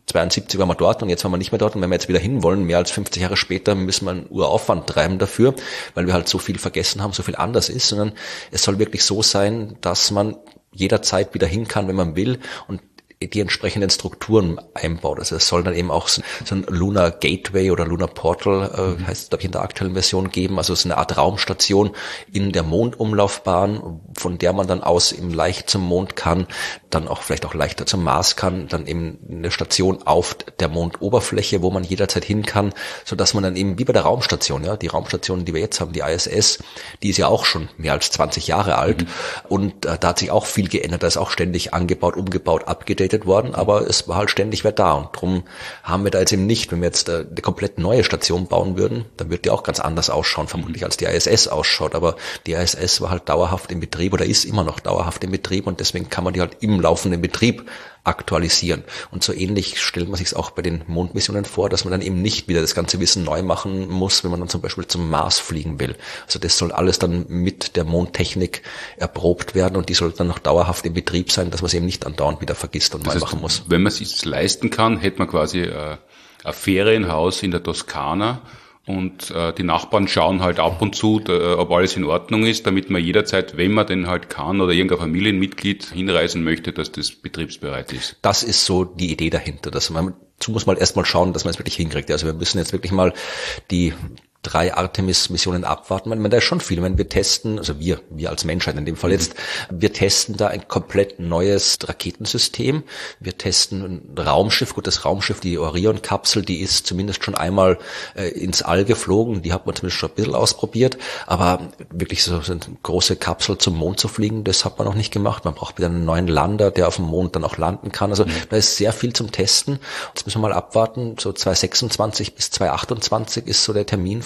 72 waren wir dort und jetzt waren wir nicht mehr dort und wenn wir jetzt wieder hin wollen, mehr als 50 Jahre später müssen wir einen Uraufwand treiben dafür, weil wir halt so viel vergessen haben, so viel anders ist, sondern es soll wirklich so sein, dass man jederzeit wieder hin kann, wenn man will und die entsprechenden Strukturen einbaut. Also es soll dann eben auch so ein Lunar Gateway oder Lunar Portal, heißt es, glaube ich, in der aktuellen Version geben. Also es ist eine Art Raumstation in der Mondumlaufbahn, von der man dann aus eben leicht zum Mond kann, dann auch vielleicht auch leichter zum Mars kann, dann eben eine Station auf der Mondoberfläche, wo man jederzeit hin kann, so dass man dann eben wie bei der Raumstation, ja, die Raumstation, die wir jetzt haben, die ISS, die ist ja auch schon mehr als 20 Jahre alt und da hat sich auch viel geändert, da ist auch ständig angebaut, umgebaut, abgedatet worden, aber es war halt ständig wer da und drum haben wir da jetzt eben nicht, wenn wir jetzt eine komplett neue Station bauen würden, dann wird die auch ganz anders ausschauen, vermutlich als die ISS ausschaut, aber die ISS war halt dauerhaft im Betrieb oder ist immer noch dauerhaft im Betrieb und deswegen kann man die halt im laufenden Betrieb aktualisieren. Und so ähnlich stellt man sich es auch bei den Mondmissionen vor, dass man dann eben nicht wieder das ganze Wissen neu machen muss, wenn man dann zum Beispiel zum Mars fliegen will. Also das soll alles dann mit der Mondtechnik erprobt werden und die soll dann noch dauerhaft im Betrieb sein, dass man es eben nicht andauernd wieder vergisst und neu machen muss. Wenn man es sich leisten kann, hätte man quasi ein Ferienhaus in der Toskana und die Nachbarn schauen halt ab und zu, ob alles in Ordnung ist, damit man jederzeit, wenn man denn halt kann oder irgendein Familienmitglied hinreisen möchte, dass das betriebsbereit ist. Das ist so die Idee dahinter. Dazu muss man erstmal schauen, dass man es wirklich hinkriegt. Also wir müssen jetzt wirklich mal die 3 Artemis-Missionen abwarten. Da ist schon viel. Wenn wir testen, also wir als Menschheit in dem Fall jetzt, wir testen da ein komplett neues Raketensystem. Wir testen ein Raumschiff. Gut, das Raumschiff, die Orion-Kapsel, die ist zumindest schon einmal ins All geflogen. Die hat man zumindest schon ein bisschen ausprobiert. Aber wirklich so eine große Kapsel zum Mond zu fliegen, das hat man noch nicht gemacht. Man braucht wieder einen neuen Lander, der auf dem Mond dann auch landen kann. Also da ist sehr viel zum Testen. Jetzt müssen wir mal abwarten. So 2026 bis 2028 ist so der Termin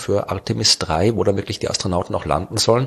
für Artemis 3, wo dann wirklich die Astronauten auch landen sollen.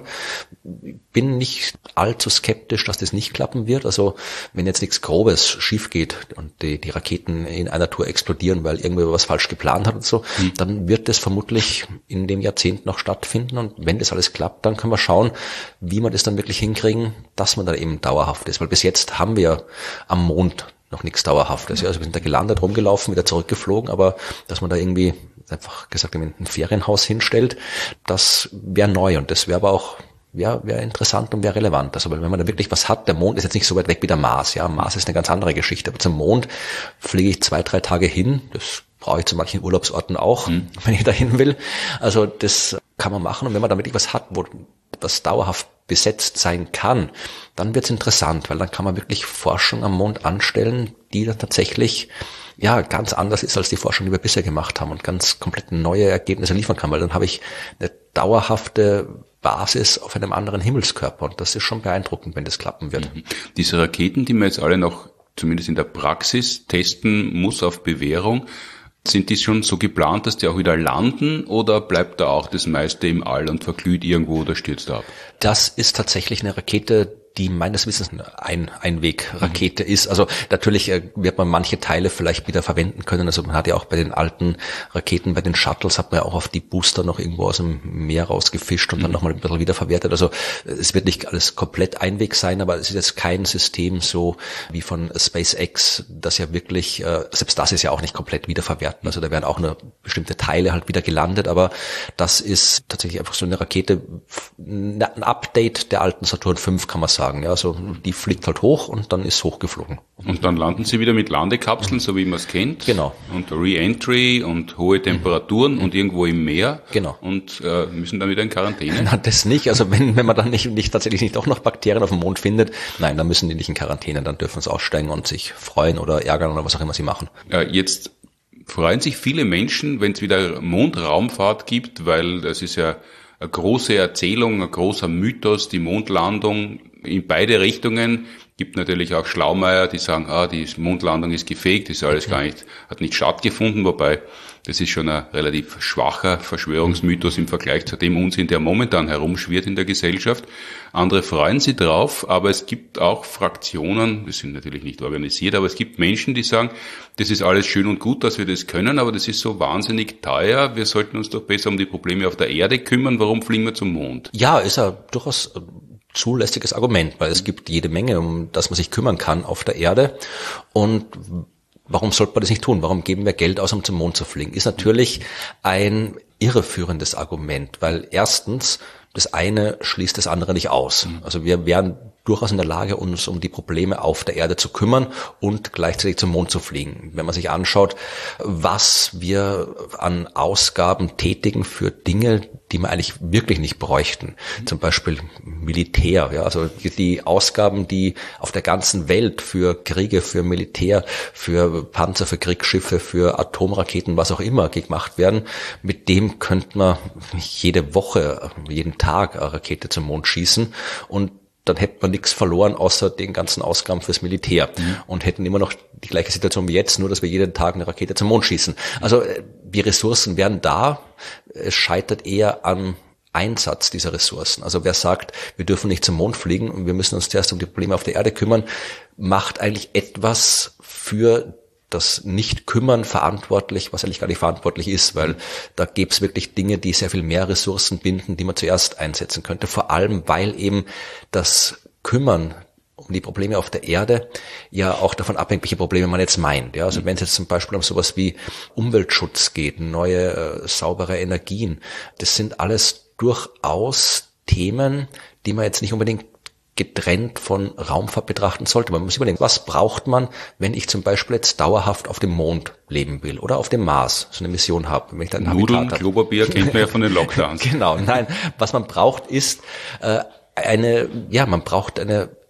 Bin nicht allzu skeptisch, dass das nicht klappen wird. Also wenn jetzt nichts Grobes schief geht und die Raketen in einer Tour explodieren, weil irgendwer was falsch geplant hat und so, dann wird das vermutlich in dem Jahrzehnt noch stattfinden. Und wenn das alles klappt, dann können wir schauen, wie wir das dann wirklich hinkriegen, dass man da eben dauerhaft ist. Weil bis jetzt haben wir am Mond noch nichts Dauerhaftes. Ja, also wir sind da gelandet, rumgelaufen, wieder zurückgeflogen, aber dass man da irgendwie, einfach gesagt, ein Ferienhaus hinstellt, das wäre neu und das wäre aber auch, wäre interessant und wäre relevant. Also wenn man da wirklich was hat, der Mond ist jetzt nicht so weit weg wie der Mars. Ja, Mars ist eine ganz andere Geschichte, aber zum Mond fliege ich 2-3 Tage hin, das brauche ich zu manchen Urlaubsorten auch, wenn ich da hin will. Also das kann man machen und wenn man da wirklich was hat, wo was dauerhaft besetzt sein kann, dann wird's interessant, weil dann kann man wirklich Forschung am Mond anstellen, die dann tatsächlich ganz anders ist als die Forschung, die wir bisher gemacht haben und ganz komplett neue Ergebnisse liefern kann, weil dann habe ich eine dauerhafte Basis auf einem anderen Himmelskörper und das ist schon beeindruckend, wenn das klappen wird. Diese Raketen, die man jetzt alle noch zumindest in der Praxis testen muss auf Bewährung, sind die schon so geplant, dass die auch wieder landen oder bleibt da auch das meiste im All und verglüht irgendwo oder stürzt ab? Das ist tatsächlich eine Rakete, die meines Wissens eine Einwegrakete ist. Also natürlich wird man manche Teile vielleicht wieder verwenden können. Also man hat ja auch bei den alten Raketen, bei den Shuttles hat man ja auch auf die Booster noch irgendwo aus dem Meer rausgefischt und dann nochmal ein bisschen wiederverwertet. Also es wird nicht alles komplett Einweg sein, aber es ist jetzt kein System so wie von SpaceX, das ja wirklich, selbst das ist ja auch nicht komplett wiederverwerten. Also da werden auch nur bestimmte Teile halt wieder gelandet, aber das ist tatsächlich einfach so eine Rakete, ein Update der alten Saturn V, kann man sagen. Ja, also die fliegt halt hoch und dann ist hochgeflogen. Und dann landen sie wieder mit Landekapseln, so wie man es kennt. Genau. Und Re-Entry und hohe Temperaturen und irgendwo im Meer. Genau. Und müssen dann wieder in Quarantäne. Na, das nicht. Also wenn man dann nicht tatsächlich nicht auch noch Bakterien auf dem Mond findet, nein, dann müssen die nicht in Quarantäne. Dann dürfen sie aussteigen und sich freuen oder ärgern oder was auch immer sie machen. Jetzt freuen sich viele Menschen, wenn es wieder Mondraumfahrt gibt, weil das ist ja eine große Erzählung, ein großer Mythos, die Mondlandung in beide Richtungen. Gibt natürlich auch Schlaumeier, die sagen, die Mondlandung ist gefaked, ist alles gar nicht, hat nicht stattgefunden, wobei das ist schon ein relativ schwacher Verschwörungsmythos im Vergleich zu dem Unsinn, der momentan herumschwirrt in der Gesellschaft. Andere freuen sich drauf, aber es gibt auch Fraktionen, das sind natürlich nicht organisiert, aber es gibt Menschen, die sagen, das ist alles schön und gut, dass wir das können, aber das ist so wahnsinnig teuer, wir sollten uns doch besser um die Probleme auf der Erde kümmern, warum fliegen wir zum Mond? Ja, ist ja durchaus zulässiges Argument, weil es gibt jede Menge, um das man sich kümmern kann auf der Erde und warum sollte man das nicht tun? Warum geben wir Geld aus, um zum Mond zu fliegen? Ist natürlich ein irreführendes Argument, weil erstens, das eine schließt das andere nicht aus. Also wir wären durchaus in der Lage, uns um die Probleme auf der Erde zu kümmern und gleichzeitig zum Mond zu fliegen. Wenn man sich anschaut, was wir an Ausgaben tätigen für Dinge, die wir eigentlich wirklich nicht bräuchten. Zum Beispiel Militär, ja, also die Ausgaben, die auf der ganzen Welt für Kriege, für Militär, für Panzer, für Kriegsschiffe, für Atomraketen, was auch immer gemacht werden, mit dem könnte man jede Woche, jeden Tag eine Rakete zum Mond schießen und dann hätte man nichts verloren, außer den ganzen Ausgaben fürs Militär und hätten immer noch die gleiche Situation wie jetzt, nur dass wir jeden Tag eine Rakete zum Mond schießen. Also die Ressourcen wären da, es scheitert eher am Einsatz dieser Ressourcen. Also wer sagt, wir dürfen nicht zum Mond fliegen und wir müssen uns zuerst um die Probleme auf der Erde kümmern, macht eigentlich etwas für das Nicht-Kümmern verantwortlich, was eigentlich gar nicht verantwortlich ist, weil da gäbe es wirklich Dinge, die sehr viel mehr Ressourcen binden, die man zuerst einsetzen könnte. Vor allem, weil eben das Kümmern um die Probleme auf der Erde ja auch davon abhängt, welche Probleme man jetzt meint. Ja, also wenn es jetzt zum Beispiel um sowas wie Umweltschutz geht, neue saubere Energien, das sind alles durchaus Themen, die man jetzt nicht unbedingt getrennt von Raumfahrt betrachten sollte. Man muss überlegen, was braucht man, wenn ich zum Beispiel jetzt dauerhaft auf dem Mond leben will oder auf dem Mars so eine Mission habe. Wenn ich da ein Nudeln, Klopapier kennt man ja von den Lockdowns. Genau, nein, was man braucht ist man braucht eine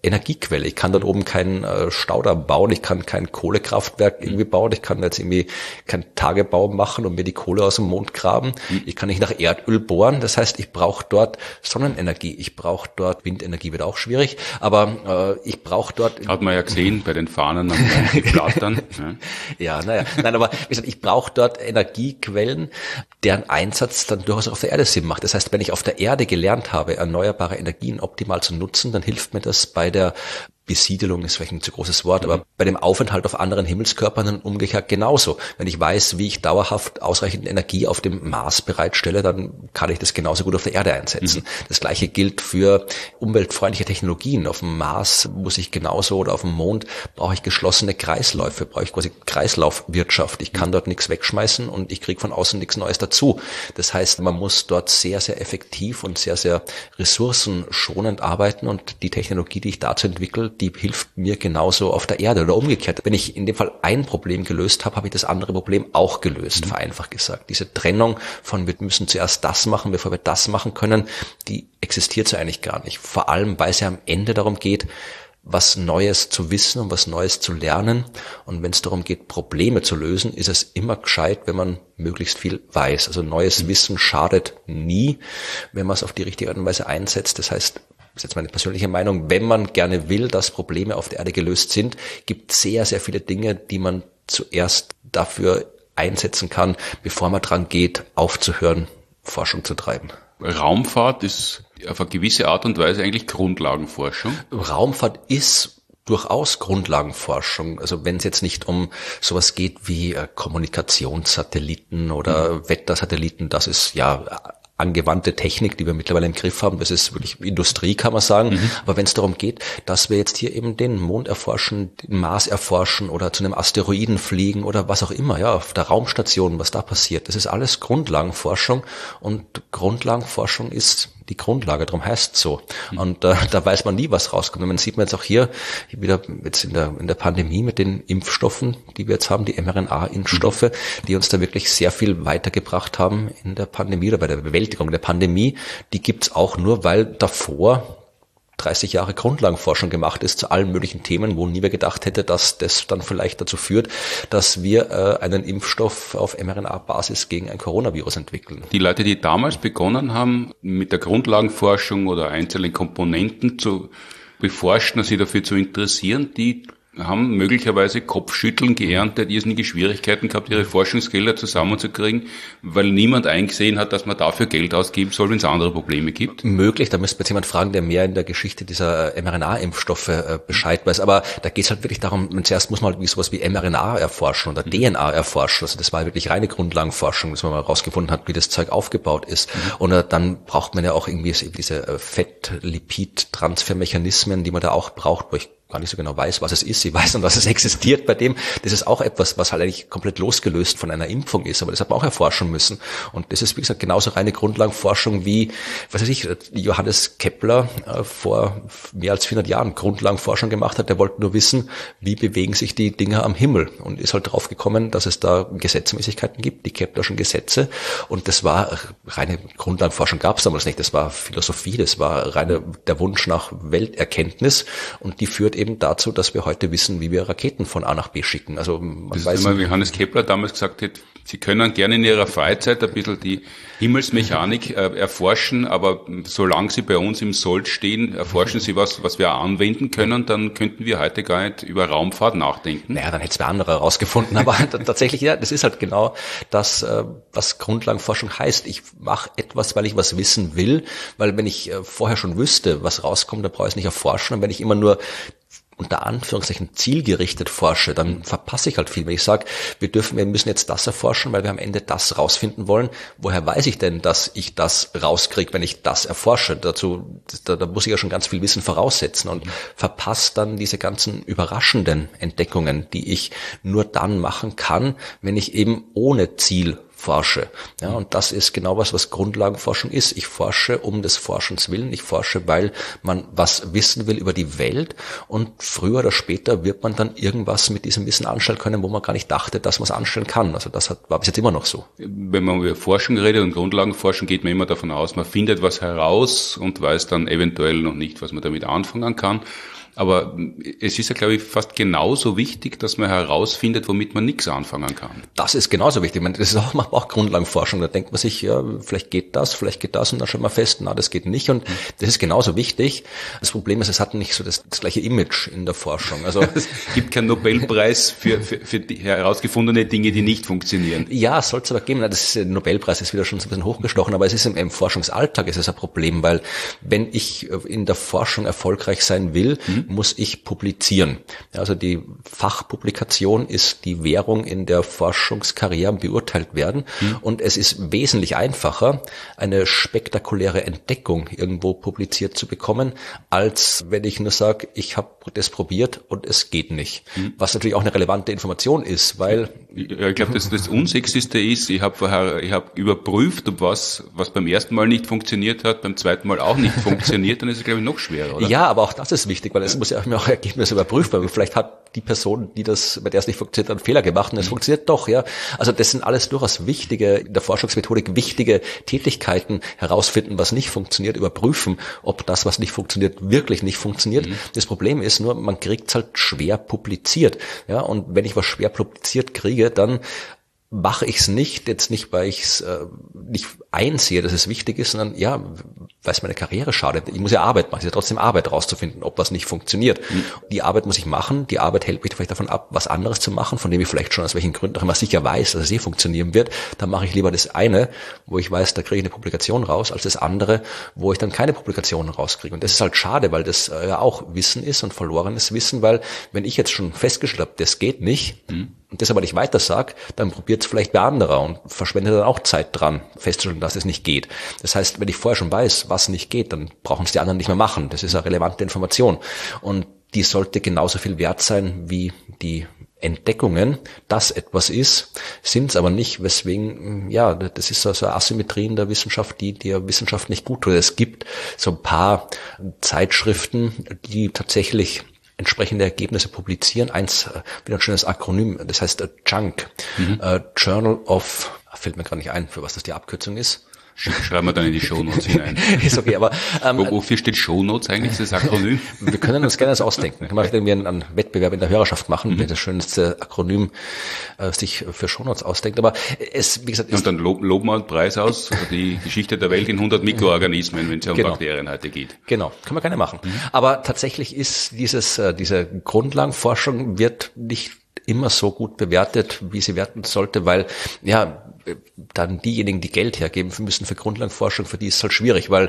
Energiequelle. Ich kann dort oben keinen Staudamm bauen, ich kann kein Kohlekraftwerk irgendwie bauen, ich kann jetzt irgendwie keinen Tagebau machen und mir die Kohle aus dem Mond graben. Ich kann nicht nach Erdöl bohren. Das heißt, ich brauche dort Sonnenenergie, ich brauche dort Windenergie, wird auch schwierig, aber ich brauche dort... Hat man ja gesehen bei den Fahnen am Flattern. Ja, nein, aber wie gesagt, ich brauche dort Energiequellen, deren Einsatz dann durchaus auf der Erde Sinn macht. Das heißt, wenn ich auf der Erde gelernt habe, erneuerbare Energien optimal zu nutzen, dann hilft mir das bei der Besiedelung ist vielleicht ein zu großes Wort, aber bei dem Aufenthalt auf anderen Himmelskörpern dann umgekehrt genauso. Wenn ich weiß, wie ich dauerhaft ausreichend Energie auf dem Mars bereitstelle, dann kann ich das genauso gut auf der Erde einsetzen. Das Gleiche gilt für umweltfreundliche Technologien. Auf dem Mars muss ich genauso oder auf dem Mond brauche ich geschlossene Kreisläufe, brauche ich quasi Kreislaufwirtschaft. Ich kann dort nichts wegschmeißen und ich kriege von außen nichts Neues dazu. Das heißt, man muss dort sehr, sehr effektiv und sehr, sehr ressourcenschonend arbeiten und die Technologie, die ich dazu entwickle, die hilft mir genauso auf der Erde oder umgekehrt. Wenn ich in dem Fall ein Problem gelöst habe, habe ich das andere Problem auch gelöst, vereinfacht gesagt. Diese Trennung von wir müssen zuerst das machen, bevor wir das machen können, die existiert so eigentlich gar nicht. Vor allem, weil es ja am Ende darum geht, was Neues zu wissen und was Neues zu lernen. Und wenn es darum geht, Probleme zu lösen, ist es immer gescheit, wenn man möglichst viel weiß. Also neues Wissen schadet nie, wenn man es auf die richtige Art und Weise einsetzt. Das heißt, das ist jetzt meine persönliche Meinung, wenn man gerne will, dass Probleme auf der Erde gelöst sind, gibt es sehr, sehr viele Dinge, die man zuerst dafür einsetzen kann, bevor man dran geht, aufzuhören, Forschung zu treiben. Raumfahrt ist auf eine gewisse Art und Weise eigentlich Grundlagenforschung. Raumfahrt ist durchaus Grundlagenforschung. Also wenn es jetzt nicht um sowas geht wie Kommunikationssatelliten oder Wettersatelliten, das ist ja angewandte Technik, die wir mittlerweile im Griff haben. Das ist wirklich Industrie, kann man sagen. Aber wenn es darum geht, dass wir jetzt hier eben den Mond erforschen, den Mars erforschen oder zu einem Asteroiden fliegen oder was auch immer, ja, auf der Raumstation, was da passiert, das ist alles Grundlagenforschung und Grundlagenforschung ist die Grundlage, darum heißt es so. Und da weiß man nie, was rauskommt. Und man sieht man jetzt auch hier wieder jetzt in der Pandemie mit den Impfstoffen, die wir jetzt haben, die mRNA-Impfstoffe, die uns da wirklich sehr viel weitergebracht haben in der Pandemie oder bei der Bewältigung der Pandemie. Die gibt's auch nur, weil davor 30 Jahre Grundlagenforschung gemacht ist zu allen möglichen Themen, wo niemand gedacht hätte, dass das dann vielleicht dazu führt, dass wir einen Impfstoff auf mRNA-Basis gegen ein Coronavirus entwickeln. Die Leute, die damals begonnen haben, mit der Grundlagenforschung oder einzelnen Komponenten zu beforschen, sich dafür zu interessieren, die haben möglicherweise Kopfschütteln geerntet, irrsinnige Schwierigkeiten gehabt, ihre Forschungsgelder zusammenzukriegen, weil niemand eingesehen hat, dass man dafür Geld ausgeben soll, wenn es andere Probleme gibt. Möglich, da müsste jetzt jemand fragen, der mehr in der Geschichte dieser mRNA-Impfstoffe Bescheid weiß. Aber da geht es halt wirklich darum, zuerst muss man halt sowas wie mRNA erforschen oder DNA erforschen. Also das war wirklich reine Grundlagenforschung, dass man mal rausgefunden hat, wie das Zeug aufgebaut ist. Und dann braucht man ja auch irgendwie diese Fett-Lipid-Transfermechanismen, die man da auch braucht, wo ich gar nicht so genau weiß, was es ist. Ich weiß dann, was es existiert bei dem. Das ist auch etwas, was halt eigentlich komplett losgelöst von einer Impfung ist. Aber das hat man auch erforschen müssen. Und das ist, wie gesagt, genauso reine Grundlagenforschung wie, was weiß ich, Johannes Kepler vor mehr als 400 Jahren Grundlagenforschung gemacht hat. Der wollte nur wissen, wie bewegen sich die Dinger am Himmel. Und ist halt drauf gekommen, dass es da Gesetzmäßigkeiten gibt, die Keplerschen Gesetze. Und das war reine Grundlagenforschung, gab es damals nicht. Das war Philosophie, das war reine der Wunsch nach Welterkenntnis. Und die führt eben dazu, dass wir heute wissen, wie wir Raketen von A nach B schicken. Also man weiß immer, wie Johannes Kepler damals gesagt hat, Sie können gerne in Ihrer Freizeit ein bisschen die Himmelsmechanik erforschen, aber solange Sie bei uns im Soll stehen, erforschen Sie was wir anwenden können, dann könnten wir heute gar nicht über Raumfahrt nachdenken. Naja, dann hätte es wer andere herausgefunden. Aber tatsächlich, ja, das ist halt genau das, was Grundlagenforschung heißt. Ich mache etwas, weil ich was wissen will, weil wenn ich vorher schon wüsste, was rauskommt, dann brauche ich es nicht erforschen. Und wenn ich immer nur unter Anführungszeichen zielgerichtet forsche, dann verpasse ich halt viel. Wenn ich sage, wir müssen jetzt das erforschen, weil wir am Ende das rausfinden wollen, woher weiß ich denn, dass ich das rauskriege, wenn ich das erforsche? Da muss ich ja schon ganz viel Wissen voraussetzen und verpasse dann diese ganzen überraschenden Entdeckungen, die ich nur dann machen kann, wenn ich eben ohne Ziel forsche. Ja, und das ist genau was Grundlagenforschung ist. Ich forsche um des Forschens willen. Ich forsche, weil man was wissen will über die Welt. Und früher oder später wird man dann irgendwas mit diesem Wissen anstellen können, wo man gar nicht dachte, dass man es anstellen kann. Also das war bis jetzt immer noch so. Wenn man über Forschung redet und Grundlagenforschung, geht man immer davon aus, man findet was heraus und weiß dann eventuell noch nicht, was man damit anfangen kann. Aber es ist ja, glaube ich, fast genauso wichtig, dass man herausfindet, womit man nichts anfangen kann. Das ist genauso wichtig. Ich meine, das ist auch Grundlagenforschung. Da denkt man sich, ja, vielleicht geht das und dann stellt man fest, na, das geht nicht. Und das ist genauso wichtig. Das Problem ist, es hat nicht so das gleiche Image in der Forschung. Also es gibt keinen Nobelpreis für die herausgefundene Dinge, die nicht funktionieren. Ja, soll es aber geben. Der Nobelpreis ist wieder schon so ein bisschen hochgestochen, aber es ist im Forschungsalltag ist es ein Problem, weil wenn ich in der Forschung erfolgreich sein will, muss ich publizieren. Also die Fachpublikation ist die Währung in der Forschungskarriere beurteilt werden. Und es ist wesentlich einfacher, eine spektakuläre Entdeckung irgendwo publiziert zu bekommen, als wenn ich nur sage, ich habe das probiert und es geht nicht. Was natürlich auch eine relevante Information ist, weil... Ja, ich glaube, das Unsexyste ist, ich habe überprüft, ob was beim ersten Mal nicht funktioniert hat, beim zweiten Mal auch nicht funktioniert, dann ist es, glaube ich, noch schwerer, oder? Ja, aber auch das ist wichtig, weil es muss ja auch Ergebnisse überprüfbar werden. Vielleicht hat die Person, bei der es nicht funktioniert, einen Fehler gemacht und es funktioniert doch, ja. Also das sind alles durchaus wichtige, in der Forschungsmethodik wichtige Tätigkeiten, herausfinden, was nicht funktioniert, überprüfen, ob das, was nicht funktioniert, wirklich nicht funktioniert. Das Problem ist nur, man kriegt es halt schwer publiziert, ja. Und wenn ich was schwer publiziert kriege, dann mache ich es nicht, jetzt nicht, weil ich es nicht einsehe, dass es wichtig ist, sondern ja, weil es meine Karriere schadet. Ich muss ja Arbeit machen, es ist ja trotzdem Arbeit rauszufinden, ob was nicht funktioniert. Die Arbeit muss ich machen, die Arbeit hält mich vielleicht davon ab, was anderes zu machen, von dem ich vielleicht schon aus welchen Gründen auch immer sicher weiß, dass es eh funktionieren wird. Dann mache ich lieber das eine, wo ich weiß, da kriege ich eine Publikation raus, als das andere, wo ich dann keine Publikation rauskriege. Und das ist halt schade, weil das ja auch Wissen ist und verlorenes Wissen, weil wenn ich jetzt schon festgestellt habe, das geht nicht, und das aber nicht weiter sage, dann probiert es vielleicht wer anderer und verschwendet dann auch Zeit dran, festzustellen, dass es nicht geht. Das heißt, wenn ich vorher schon weiß, was nicht geht, dann brauchen es die anderen nicht mehr machen. Das ist eine relevante Information. Und die sollte genauso viel wert sein wie die Entdeckungen, dass etwas ist, sind es aber nicht, weswegen, ja, das ist so eine Asymmetrie in der Wissenschaft, die der Wissenschaft nicht gut tut. Es gibt so ein paar Zeitschriften, die tatsächlich entsprechende Ergebnisse publizieren. Eins, wieder ein schönes Akronym, das heißt JUNC, Journal of, fällt mir gerade nicht ein, für was das die Abkürzung ist. Schreiben wir dann in die Shownotes hinein. Ist okay, aber wofür steht Shownotes eigentlich, das Akronym? Wir können uns gerne das ausdenken. Können wir irgendwie einen Wettbewerb in der Hörerschaft machen, wer das schönste Akronym sich für Shownotes ausdenkt. Aber es, wie gesagt, und dann loben wir einen Preis aus, die Geschichte der Welt in 100 Mikroorganismen, wenn es um Bakterien heute geht. Genau, können wir gerne machen. Aber tatsächlich ist diese Grundlagenforschung wird nicht immer so gut bewertet, wie sie werden sollte, weil ja dann diejenigen, die Geld hergeben müssen für Grundlagenforschung, für die ist es halt schwierig, weil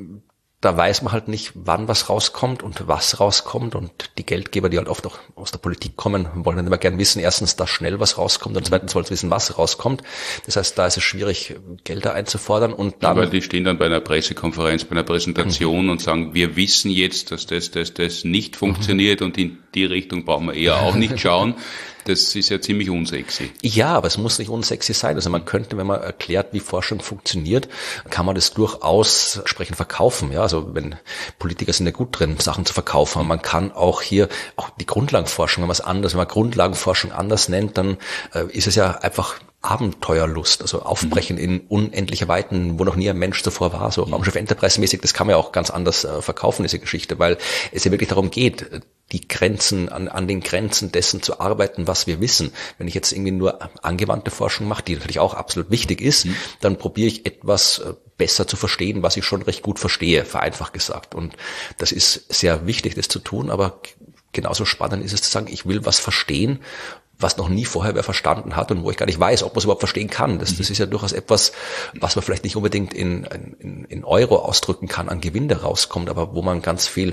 da weiß man halt nicht, wann was rauskommt und was rauskommt, und die Geldgeber, die halt oft auch aus der Politik kommen, wollen dann immer gern wissen, erstens, dass schnell was rauskommt, und zweitens wollen sie wissen, was rauskommt. Das heißt, da ist es schwierig, Gelder einzufordern, und dann... Aber die stehen dann bei einer Pressekonferenz, bei einer Präsentation und sagen, wir wissen jetzt, dass das nicht funktioniert, und in die Richtung brauchen wir eher auch nicht schauen. Das ist ja ziemlich unsexy. Ja, aber es muss nicht unsexy sein. Also man könnte, wenn man erklärt, wie Forschung funktioniert, kann man das durchaus entsprechend verkaufen. Ja, also wenn Politiker sind ja gut drin, Sachen zu verkaufen. Man kann auch hier, auch die Grundlagenforschung, wenn man es anders, wenn man Grundlagenforschung anders nennt, dann ist es ja einfach Abenteuerlust, also Aufbrechen in unendliche Weiten, wo noch nie ein Mensch zuvor war, so Raumschiff Enterprise-mäßig. Das kann man ja auch ganz anders verkaufen, diese Geschichte, weil es ja wirklich darum geht, die Grenzen, an den Grenzen dessen zu arbeiten, was wir wissen. Wenn ich jetzt irgendwie nur angewandte Forschung mache, die natürlich auch absolut wichtig ist, dann probiere ich etwas besser zu verstehen, was ich schon recht gut verstehe, vereinfacht gesagt. Und das ist sehr wichtig, das zu tun, aber genauso spannend ist es zu sagen, ich will was verstehen, was noch nie vorher wer verstanden hat und wo ich gar nicht weiß, ob man es überhaupt verstehen kann. Das ist ja durchaus etwas, was man vielleicht nicht unbedingt in Euro ausdrücken kann, an Gewinde rauskommt, aber wo man ganz viel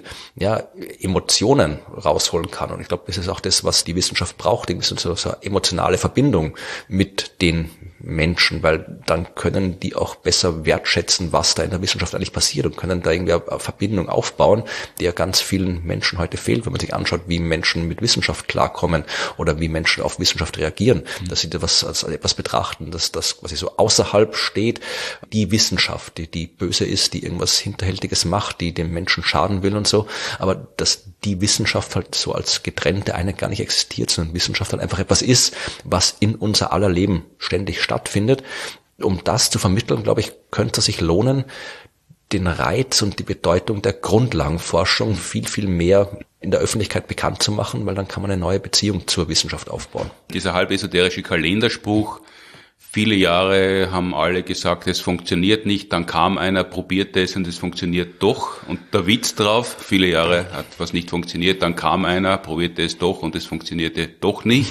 Emotionen rausholen kann. Und ich glaube, das ist auch das, was die Wissenschaft braucht, so eine emotionale Verbindung mit den Menschen, weil dann können die auch besser wertschätzen, was da in der Wissenschaft eigentlich passiert, und können da irgendwie eine Verbindung aufbauen, die ja ganz vielen Menschen heute fehlt, wenn man sich anschaut, wie Menschen mit Wissenschaft klarkommen oder wie Menschen auf Wissenschaft reagieren, dass sie das als etwas betrachten, dass das quasi so außerhalb steht, die Wissenschaft, die böse ist, die irgendwas Hinterhältiges macht, die dem Menschen schaden will und so, aber dass die Wissenschaft halt so als getrennte Einheit gar nicht existiert, sondern Wissenschaft halt einfach etwas ist, was in unser aller Leben ständig stattfindet. Um das zu vermitteln, glaube ich, könnte es sich lohnen, den Reiz und die Bedeutung der Grundlagenforschung viel, viel mehr in der Öffentlichkeit bekannt zu machen, weil dann kann man eine neue Beziehung zur Wissenschaft aufbauen. Dieser halb esoterische Kalenderspruch, viele Jahre haben alle gesagt, es funktioniert nicht, dann kam einer, probiert es und es funktioniert doch. Und der Witz drauf, viele Jahre hat was nicht funktioniert, dann kam einer, probierte es doch und es funktionierte doch nicht.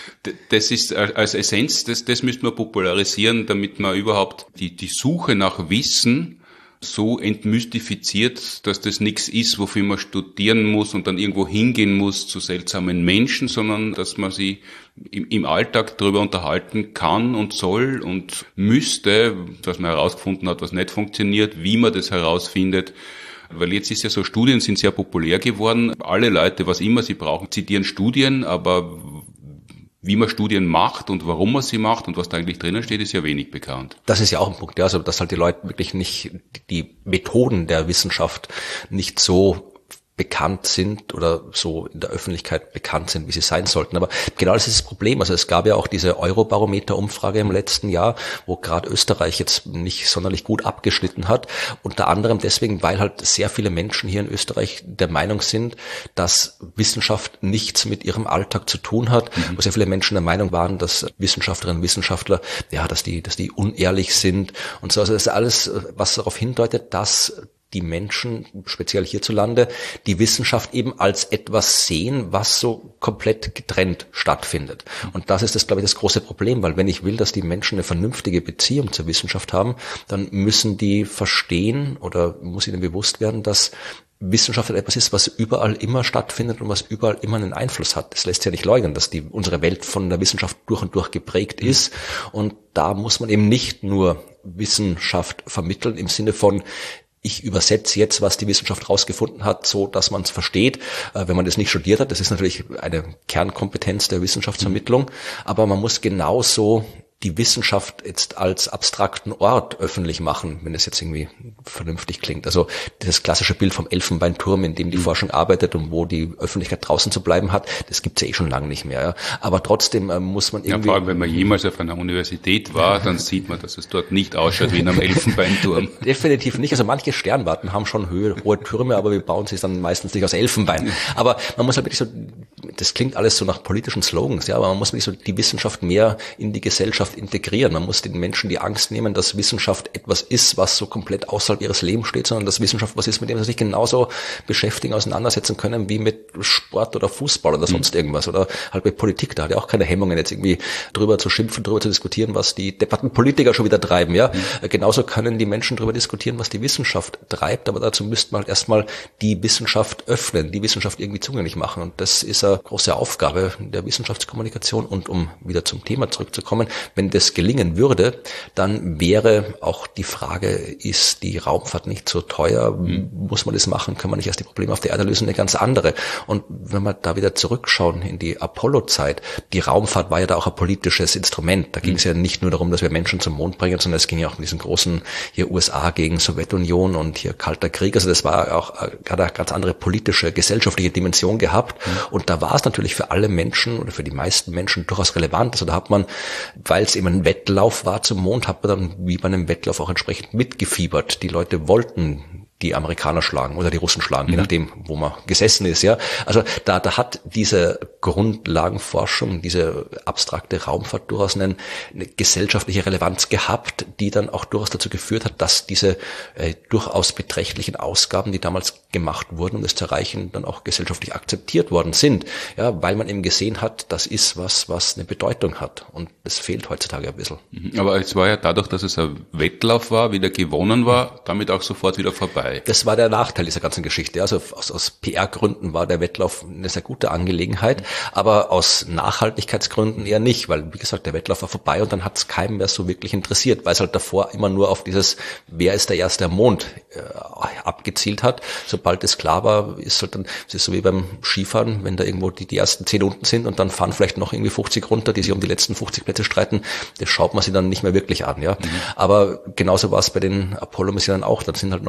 Das ist als Essenz, das müsste man popularisieren, damit man überhaupt die Suche nach Wissen so entmystifiziert, dass das nichts ist, wofür man studieren muss und dann irgendwo hingehen muss zu seltsamen Menschen, sondern dass man sie im Alltag darüber unterhalten kann und soll und müsste, dass man herausgefunden hat, was nicht funktioniert, wie man das herausfindet. Weil jetzt ist ja so, Studien sind sehr populär geworden. Alle Leute, was immer sie brauchen, zitieren Studien, aber wie man Studien macht und warum man sie macht und was da eigentlich drinnen steht, ist ja wenig bekannt. Das ist ja auch ein Punkt, ja, also dass halt die Leute wirklich nicht die Methoden der Wissenschaft nicht so bekannt sind oder so in der Öffentlichkeit bekannt sind, wie sie sein sollten. Aber genau das ist das Problem. Also es gab ja auch diese Eurobarometer-Umfrage im letzten Jahr, wo gerade Österreich jetzt nicht sonderlich gut abgeschnitten hat. Unter anderem deswegen, weil halt sehr viele Menschen hier in Österreich der Meinung sind, dass Wissenschaft nichts mit ihrem Alltag zu tun hat. Wo sehr viele Menschen der Meinung waren, dass Wissenschaftlerinnen und Wissenschaftler, ja, dass die unehrlich sind und so. Also das ist alles, was darauf hindeutet, dass die Menschen, speziell hierzulande, die Wissenschaft eben als etwas sehen, was so komplett getrennt stattfindet. Und das ist das, glaube ich, das große Problem, weil wenn ich will, dass die Menschen eine vernünftige Beziehung zur Wissenschaft haben, dann müssen die verstehen oder muss ihnen bewusst werden, dass Wissenschaft etwas ist, was überall immer stattfindet und was überall immer einen Einfluss hat. Das lässt sich ja nicht leugnen, dass unsere Welt von der Wissenschaft durch und durch geprägt ist. Und da muss man eben nicht nur Wissenschaft vermitteln im Sinne von, ich übersetze jetzt, was die Wissenschaft rausgefunden hat, so dass man es versteht. Wenn man das nicht studiert hat, das ist natürlich eine Kernkompetenz der Wissenschaftsvermittlung, aber man muss genauso die Wissenschaft jetzt als abstrakten Ort öffentlich machen, wenn es jetzt irgendwie vernünftig klingt. Also das klassische Bild vom Elfenbeinturm, in dem die Forschung arbeitet und wo die Öffentlichkeit draußen zu bleiben hat, das gibt's ja schon lange nicht mehr. Ja. Aber trotzdem muss man irgendwie... Ja, vor allem, wenn man jemals auf einer Universität war, dann sieht man, dass es dort nicht ausschaut wie in einem Elfenbeinturm. Definitiv nicht. Also manche Sternwarten haben schon hohe Türme, aber wir bauen sie dann meistens nicht aus Elfenbein. Aber man muss halt wirklich so, das klingt alles so nach politischen Slogans, ja, aber man muss wirklich so die Wissenschaft mehr in die Gesellschaft integrieren. Man muss den Menschen die Angst nehmen, dass Wissenschaft etwas ist, was so komplett außerhalb ihres Lebens steht, sondern dass Wissenschaft was ist, mit dem sie sich genauso beschäftigen, auseinandersetzen können, wie mit Sport oder Fußball oder sonst irgendwas. Oder halt mit Politik. Da hat ja auch keine Hemmungen, jetzt irgendwie drüber zu schimpfen, drüber zu diskutieren, was die Debattenpolitiker schon wieder treiben. Ja, genauso können die Menschen drüber diskutieren, was die Wissenschaft treibt, aber dazu müsste man halt erstmal die Wissenschaft öffnen, die Wissenschaft irgendwie zugänglich machen. Und das ist eine große Aufgabe der Wissenschaftskommunikation. Und um wieder zum Thema zurückzukommen, wenn das gelingen würde, dann wäre auch die Frage, ist die Raumfahrt nicht so teuer? Muss man das machen? Kann man nicht erst die Probleme auf der Erde lösen? Eine ganz andere. Und wenn wir da wieder zurückschauen in die Apollo-Zeit, die Raumfahrt war ja da auch ein politisches Instrument. Da ging es ja nicht nur darum, dass wir Menschen zum Mond bringen, sondern es ging ja auch um diesen großen hier USA gegen Sowjetunion und hier Kalter Krieg. Also das war auch gerade eine ganz andere politische, gesellschaftliche Dimension gehabt. Und da war es natürlich für alle Menschen oder für die meisten Menschen durchaus relevant. Also da hat man, weil es eben ein Wettlauf war zum Mond, hat man dann wie bei einem Wettlauf auch entsprechend mitgefiebert. Die Leute wollten die Amerikaner schlagen oder die Russen schlagen, je nachdem, wo man gesessen ist, ja. Also da hat diese Grundlagenforschung, diese abstrakte Raumfahrt durchaus eine gesellschaftliche Relevanz gehabt, die dann auch durchaus dazu geführt hat, dass diese durchaus beträchtlichen Ausgaben, die damals gemacht wurden, um das zu erreichen, dann auch gesellschaftlich akzeptiert worden sind, ja, weil man eben gesehen hat, das ist was eine Bedeutung hat. Und das fehlt heutzutage ein bisschen. Aber es war ja dadurch, dass es ein Wettlauf war, wieder gewonnen war, damit auch sofort wieder vorbei. Das war der Nachteil dieser ganzen Geschichte. Also aus PR-Gründen war der Wettlauf eine sehr gute Angelegenheit, aber aus Nachhaltigkeitsgründen eher nicht, weil, wie gesagt, der Wettlauf war vorbei und dann hat es keinem mehr so wirklich interessiert, weil es halt davor immer nur auf dieses, wer ist der Erste am Mond abgezielt hat. Sobald es klar war, ist halt dann, es ist so wie beim Skifahren, wenn da irgendwo die ersten 10 unten sind und dann fahren vielleicht noch irgendwie 50 runter, die sich um die letzten 50 Plätze streiten, das schaut man sich dann nicht mehr wirklich an, ja. Aber genauso war es bei den Apollo-Missionen auch. Dann sind halt noch irgendwie Apollo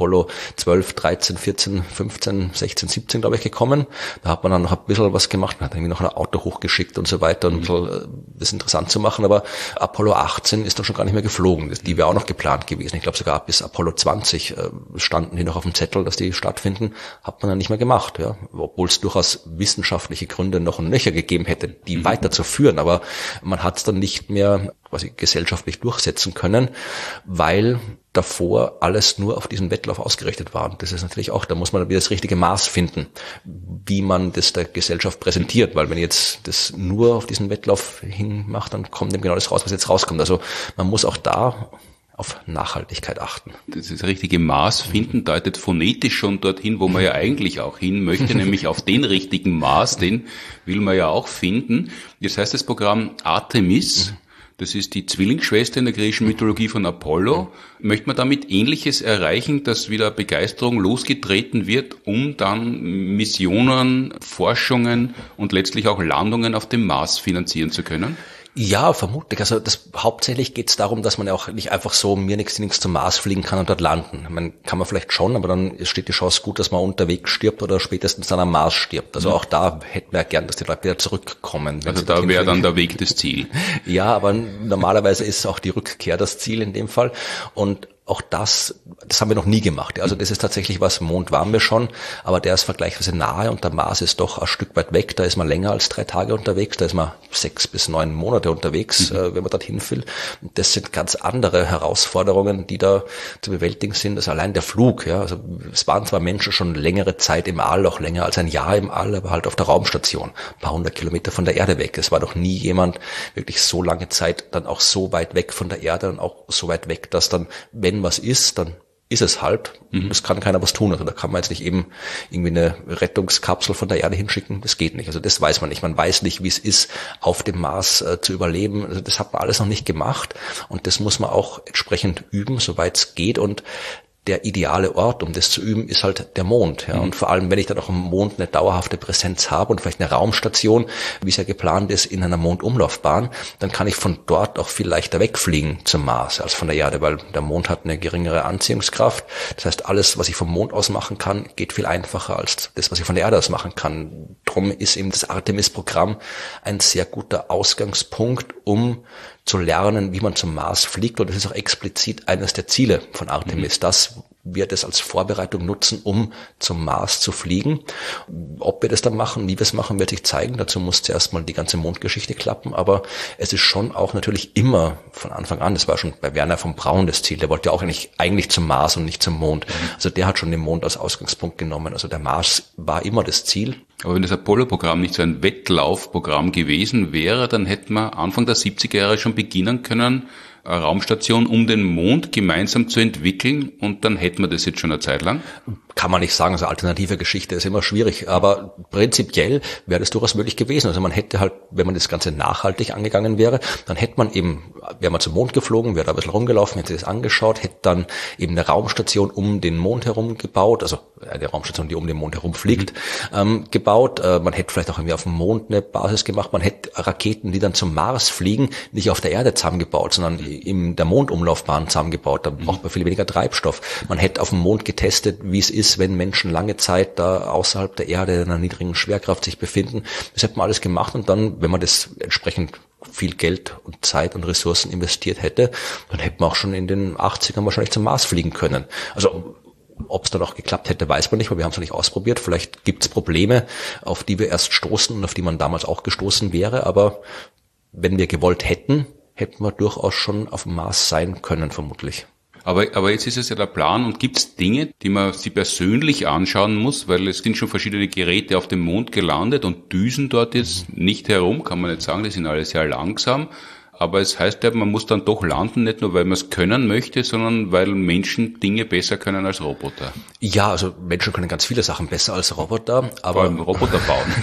Apollo 12, 13, 14, 15, 16, 17, glaube ich, gekommen. Da hat man dann noch ein bisschen was gemacht, man hat irgendwie noch ein Auto hochgeschickt und so weiter, um ein bisschen das interessant zu machen, aber Apollo 18 ist dann schon gar nicht mehr geflogen. Die wäre auch noch geplant gewesen. Ich glaube sogar bis Apollo 20 standen die noch auf dem Zettel, dass die stattfinden, hat man dann nicht mehr gemacht, ja, obwohl es durchaus wissenschaftliche Gründe noch ein Nöcher gegeben hätte, die weiterzuführen, aber man hat es dann nicht mehr quasi gesellschaftlich durchsetzen können, weil davor alles nur auf diesen Wettlauf ausgerichtet war. Und das ist natürlich auch, da muss man wieder das richtige Maß finden, wie man das der Gesellschaft präsentiert, weil wenn jetzt das nur auf diesen Wettlauf hin macht, dann kommt eben genau das raus, was jetzt rauskommt. Also man muss auch da auf Nachhaltigkeit achten. Das richtige Maß finden deutet phonetisch schon dorthin, wo man ja eigentlich auch hin möchte, nämlich auf den richtigen Maß, den will man ja auch finden. Jetzt heißt das Programm Artemis. Das ist die Zwillingsschwester in der griechischen Mythologie von Apollo. Möchte man damit Ähnliches erreichen, dass wieder Begeisterung losgetreten wird, um dann Missionen, Forschungen und letztlich auch Landungen auf dem Mars finanzieren zu können? Ja, vermutlich. Also hauptsächlich geht es darum, dass man ja auch nicht einfach so mir nichts zum Mars fliegen kann und dort landen. Kann man vielleicht schon, aber dann steht die Chance gut, dass man unterwegs stirbt oder spätestens dann am Mars stirbt. Also auch da hätten wir ja gern, dass die Leute wieder zurückkommen. Also da wäre dann der Weg das Ziel. Ja, aber normalerweise ist auch die Rückkehr das Ziel in dem Fall. Und auch das haben wir noch nie gemacht. Also das ist tatsächlich was, Mond waren wir schon, aber der ist vergleichsweise nahe und der Mars ist doch ein Stück weit weg. Da ist man länger als 3 Tage unterwegs, da ist man 6 bis 9 Monate unterwegs, wenn man dorthin will. Und das sind ganz andere Herausforderungen, die da zu bewältigen sind. Also allein der Flug, ja. Also es waren zwar Menschen schon längere Zeit im All, auch länger als ein Jahr im All, aber halt auf der Raumstation, ein paar 100 Kilometer von der Erde weg. Es war doch nie jemand wirklich so lange Zeit dann auch so weit weg von der Erde und auch so weit weg, dass dann, wenn was ist, dann ist es halt. Es kann keiner was tun. Also da kann man jetzt nicht eben irgendwie eine Rettungskapsel von der Erde hinschicken. Das geht nicht. Also das weiß man nicht. Man weiß nicht, wie es ist, auf dem Mars zu überleben. Also das hat man alles noch nicht gemacht. Und das muss man auch entsprechend üben, soweit es geht. Und der ideale Ort, um das zu üben, ist halt der Mond. Ja. Und vor allem, wenn ich dann auch am Mond eine dauerhafte Präsenz habe und vielleicht eine Raumstation, wie es ja geplant ist, in einer Mondumlaufbahn, dann kann ich von dort auch viel leichter wegfliegen zum Mars als von der Erde, weil der Mond hat eine geringere Anziehungskraft. Das heißt, alles, was ich vom Mond aus machen kann, geht viel einfacher als das, was ich von der Erde aus machen kann. Drum ist eben das Artemis-Programm ein sehr guter Ausgangspunkt, um zu lernen, wie man zum Mars fliegt. Und das ist auch explizit eines der Ziele von Artemis, dass wir das als Vorbereitung nutzen, um zum Mars zu fliegen. Ob wir das dann machen, wie wir es machen, wird sich zeigen. Dazu muss zuerst mal die ganze Mondgeschichte klappen. Aber es ist schon auch natürlich immer von Anfang an, das war schon bei Wernher von Braun das Ziel, der wollte ja auch eigentlich zum Mars und nicht zum Mond. Also der hat schon den Mond als Ausgangspunkt genommen. Also der Mars war immer das Ziel. Aber wenn das Apollo-Programm nicht so ein Wettlaufprogramm gewesen wäre, dann hätten wir Anfang der 70er Jahre schon beginnen können, eine Raumstation um den Mond gemeinsam zu entwickeln, und dann hätten wir das jetzt schon eine Zeit lang? Kann man nicht sagen, also alternative Geschichte ist immer schwierig, aber prinzipiell wäre das durchaus möglich gewesen. Also man hätte halt, wenn man das Ganze nachhaltig angegangen wäre, dann hätte man eben, wäre man zum Mond geflogen, wäre da ein bisschen rumgelaufen, hätte das angeschaut, hätte dann eben eine Raumstation um den Mond herum gebaut, also eine Raumstation, die um den Mond herum fliegt, gebaut. Man hätte vielleicht auch irgendwie auf dem Mond eine Basis gemacht, man hätte Raketen, die dann zum Mars fliegen, nicht auf der Erde zusammengebaut, sondern in der Mondumlaufbahn zusammengebaut. Da braucht man viel weniger Treibstoff. Man hätte auf dem Mond getestet, wie es ist, wenn Menschen lange Zeit da außerhalb der Erde in einer niedrigen Schwerkraft sich befinden. Das hätte man alles gemacht, und dann, wenn man das entsprechend viel Geld und Zeit und Ressourcen investiert hätte, dann hätte man auch schon in den 80ern wahrscheinlich zum Mars fliegen können. Also ob es dann auch geklappt hätte, weiß man nicht, weil wir haben es noch nicht ausprobiert. Vielleicht gibt es Probleme, auf die wir erst stoßen und auf die man damals auch gestoßen wäre. Aber wenn wir gewollt hätten, hätten wir durchaus schon auf dem Mars sein können, vermutlich. Aber jetzt ist es ja der Plan, und gibt es Dinge, die man sich persönlich anschauen muss, weil es sind schon verschiedene Geräte auf dem Mond gelandet und düsen dort jetzt nicht herum, kann man nicht sagen, die sind alle sehr langsam. Aber es heißt ja, man muss dann doch landen, nicht nur weil man es können möchte, sondern weil Menschen Dinge besser können als Roboter. Ja, also Menschen können ganz viele Sachen besser als Roboter, aber Roboter bauen.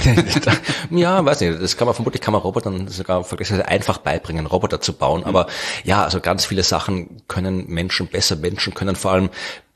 Ja, weiß nicht, das vermutlich kann man Robotern sogar vergleichsweise einfach beibringen, Roboter zu bauen. Aber ja, also ganz viele Sachen können Menschen besser. Menschen können vor allem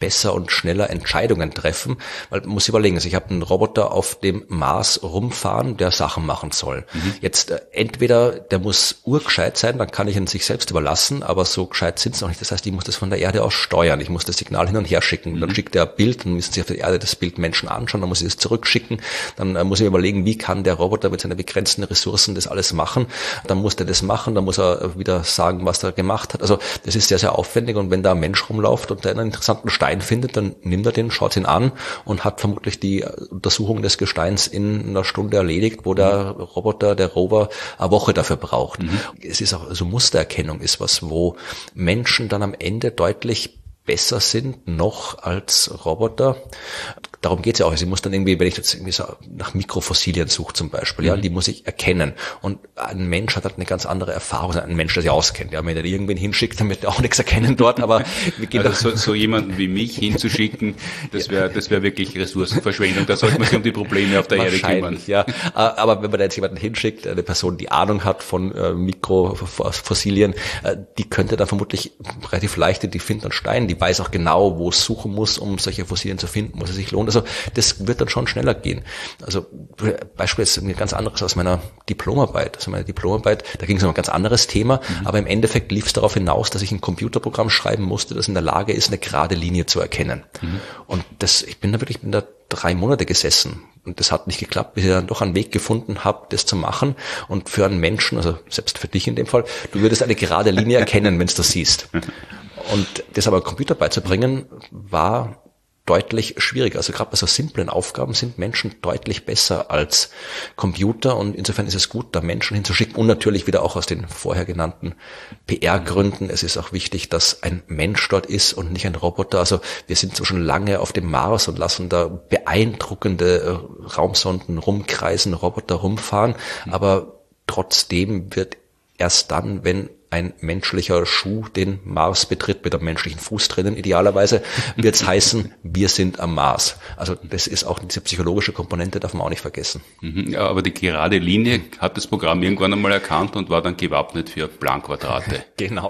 besser und schneller Entscheidungen treffen, weil man muss überlegen, also ich habe einen Roboter auf dem Mars rumfahren, der Sachen machen soll. Jetzt entweder der muss urgescheit sein, dann kann ich ihn sich selbst überlassen, aber so gescheit sind es noch nicht. Das heißt, ich muss das von der Erde aus steuern. Ich muss das Signal hin und her schicken. Dann schickt er ein Bild, dann müssen sich auf der Erde das Bild Menschen anschauen, dann muss ich es zurückschicken. Dann muss ich mir überlegen, wie kann der Roboter mit seinen begrenzten Ressourcen das alles machen. Dann muss der das machen, dann muss er wieder sagen, was er gemacht hat. Also das ist sehr, sehr aufwendig und wenn da ein Mensch rumläuft und der einen interessanten Stein findet, dann nimmt er den, schaut ihn an und hat vermutlich die Untersuchung des Gesteins in einer Stunde erledigt, wo der Roboter, der Rover, eine Woche dafür braucht. Es ist auch, also Mustererkennung ist was, wo Menschen dann am Ende deutlich besser sind noch als Roboter. Darum geht's ja auch. Also ich muss dann irgendwie, wenn ich jetzt irgendwie so nach Mikrofossilien suche zum Beispiel, ja, die muss ich erkennen. Und ein Mensch hat halt eine ganz andere Erfahrung, ein Mensch, der sich auskennt. Ja, wenn er irgendwen hinschickt, dann wird er auch nichts erkennen dort, aber wir gehen also so jemanden wie mich hinzuschicken, das wäre wirklich Ressourcenverschwendung. Da sollte man sich um die Probleme auf der Erde kümmern. Ja, aber wenn man da jetzt jemanden hinschickt, eine Person, die Ahnung hat von Mikrofossilien, die könnte dann vermutlich relativ leicht, die findet einen Stein, die weiß auch genau, wo es suchen muss, um solche Fossilien zu finden, wo es sich lohnt. Also das wird dann schon schneller gehen. Also Beispiel ist ein ganz anderes aus meiner Diplomarbeit. Also meine Diplomarbeit, da ging es um ein ganz anderes Thema, aber im Endeffekt lief es darauf hinaus, dass ich ein Computerprogramm schreiben musste, das in der Lage ist, eine gerade Linie zu erkennen. Und ich bin da 3 Monate gesessen und das hat nicht geklappt, bis ich dann doch einen Weg gefunden habe, das zu machen. Und für einen Menschen, also selbst für dich in dem Fall, du würdest eine gerade Linie erkennen, wenn du das siehst. Und das aber Computer beizubringen, war deutlich schwieriger. Also gerade bei so simplen Aufgaben sind Menschen deutlich besser als Computer und insofern ist es gut, da Menschen hinzuschicken und natürlich wieder auch aus den vorher genannten PR-Gründen. Es ist auch wichtig, dass ein Mensch dort ist und nicht ein Roboter. Also wir sind so schon lange auf dem Mars und lassen da beeindruckende Raumsonden rumkreisen, Roboter rumfahren, aber trotzdem wird erst dann, wenn ein menschlicher Schuh den Mars betritt, mit einem menschlichen Fuß drinnen idealerweise, wird es heißen, wir sind am Mars. Also das ist auch diese psychologische Komponente, darf man auch nicht vergessen. Ja, aber die gerade Linie hat das Programm irgendwann einmal erkannt und war dann gewappnet für Planquadrate. Genau.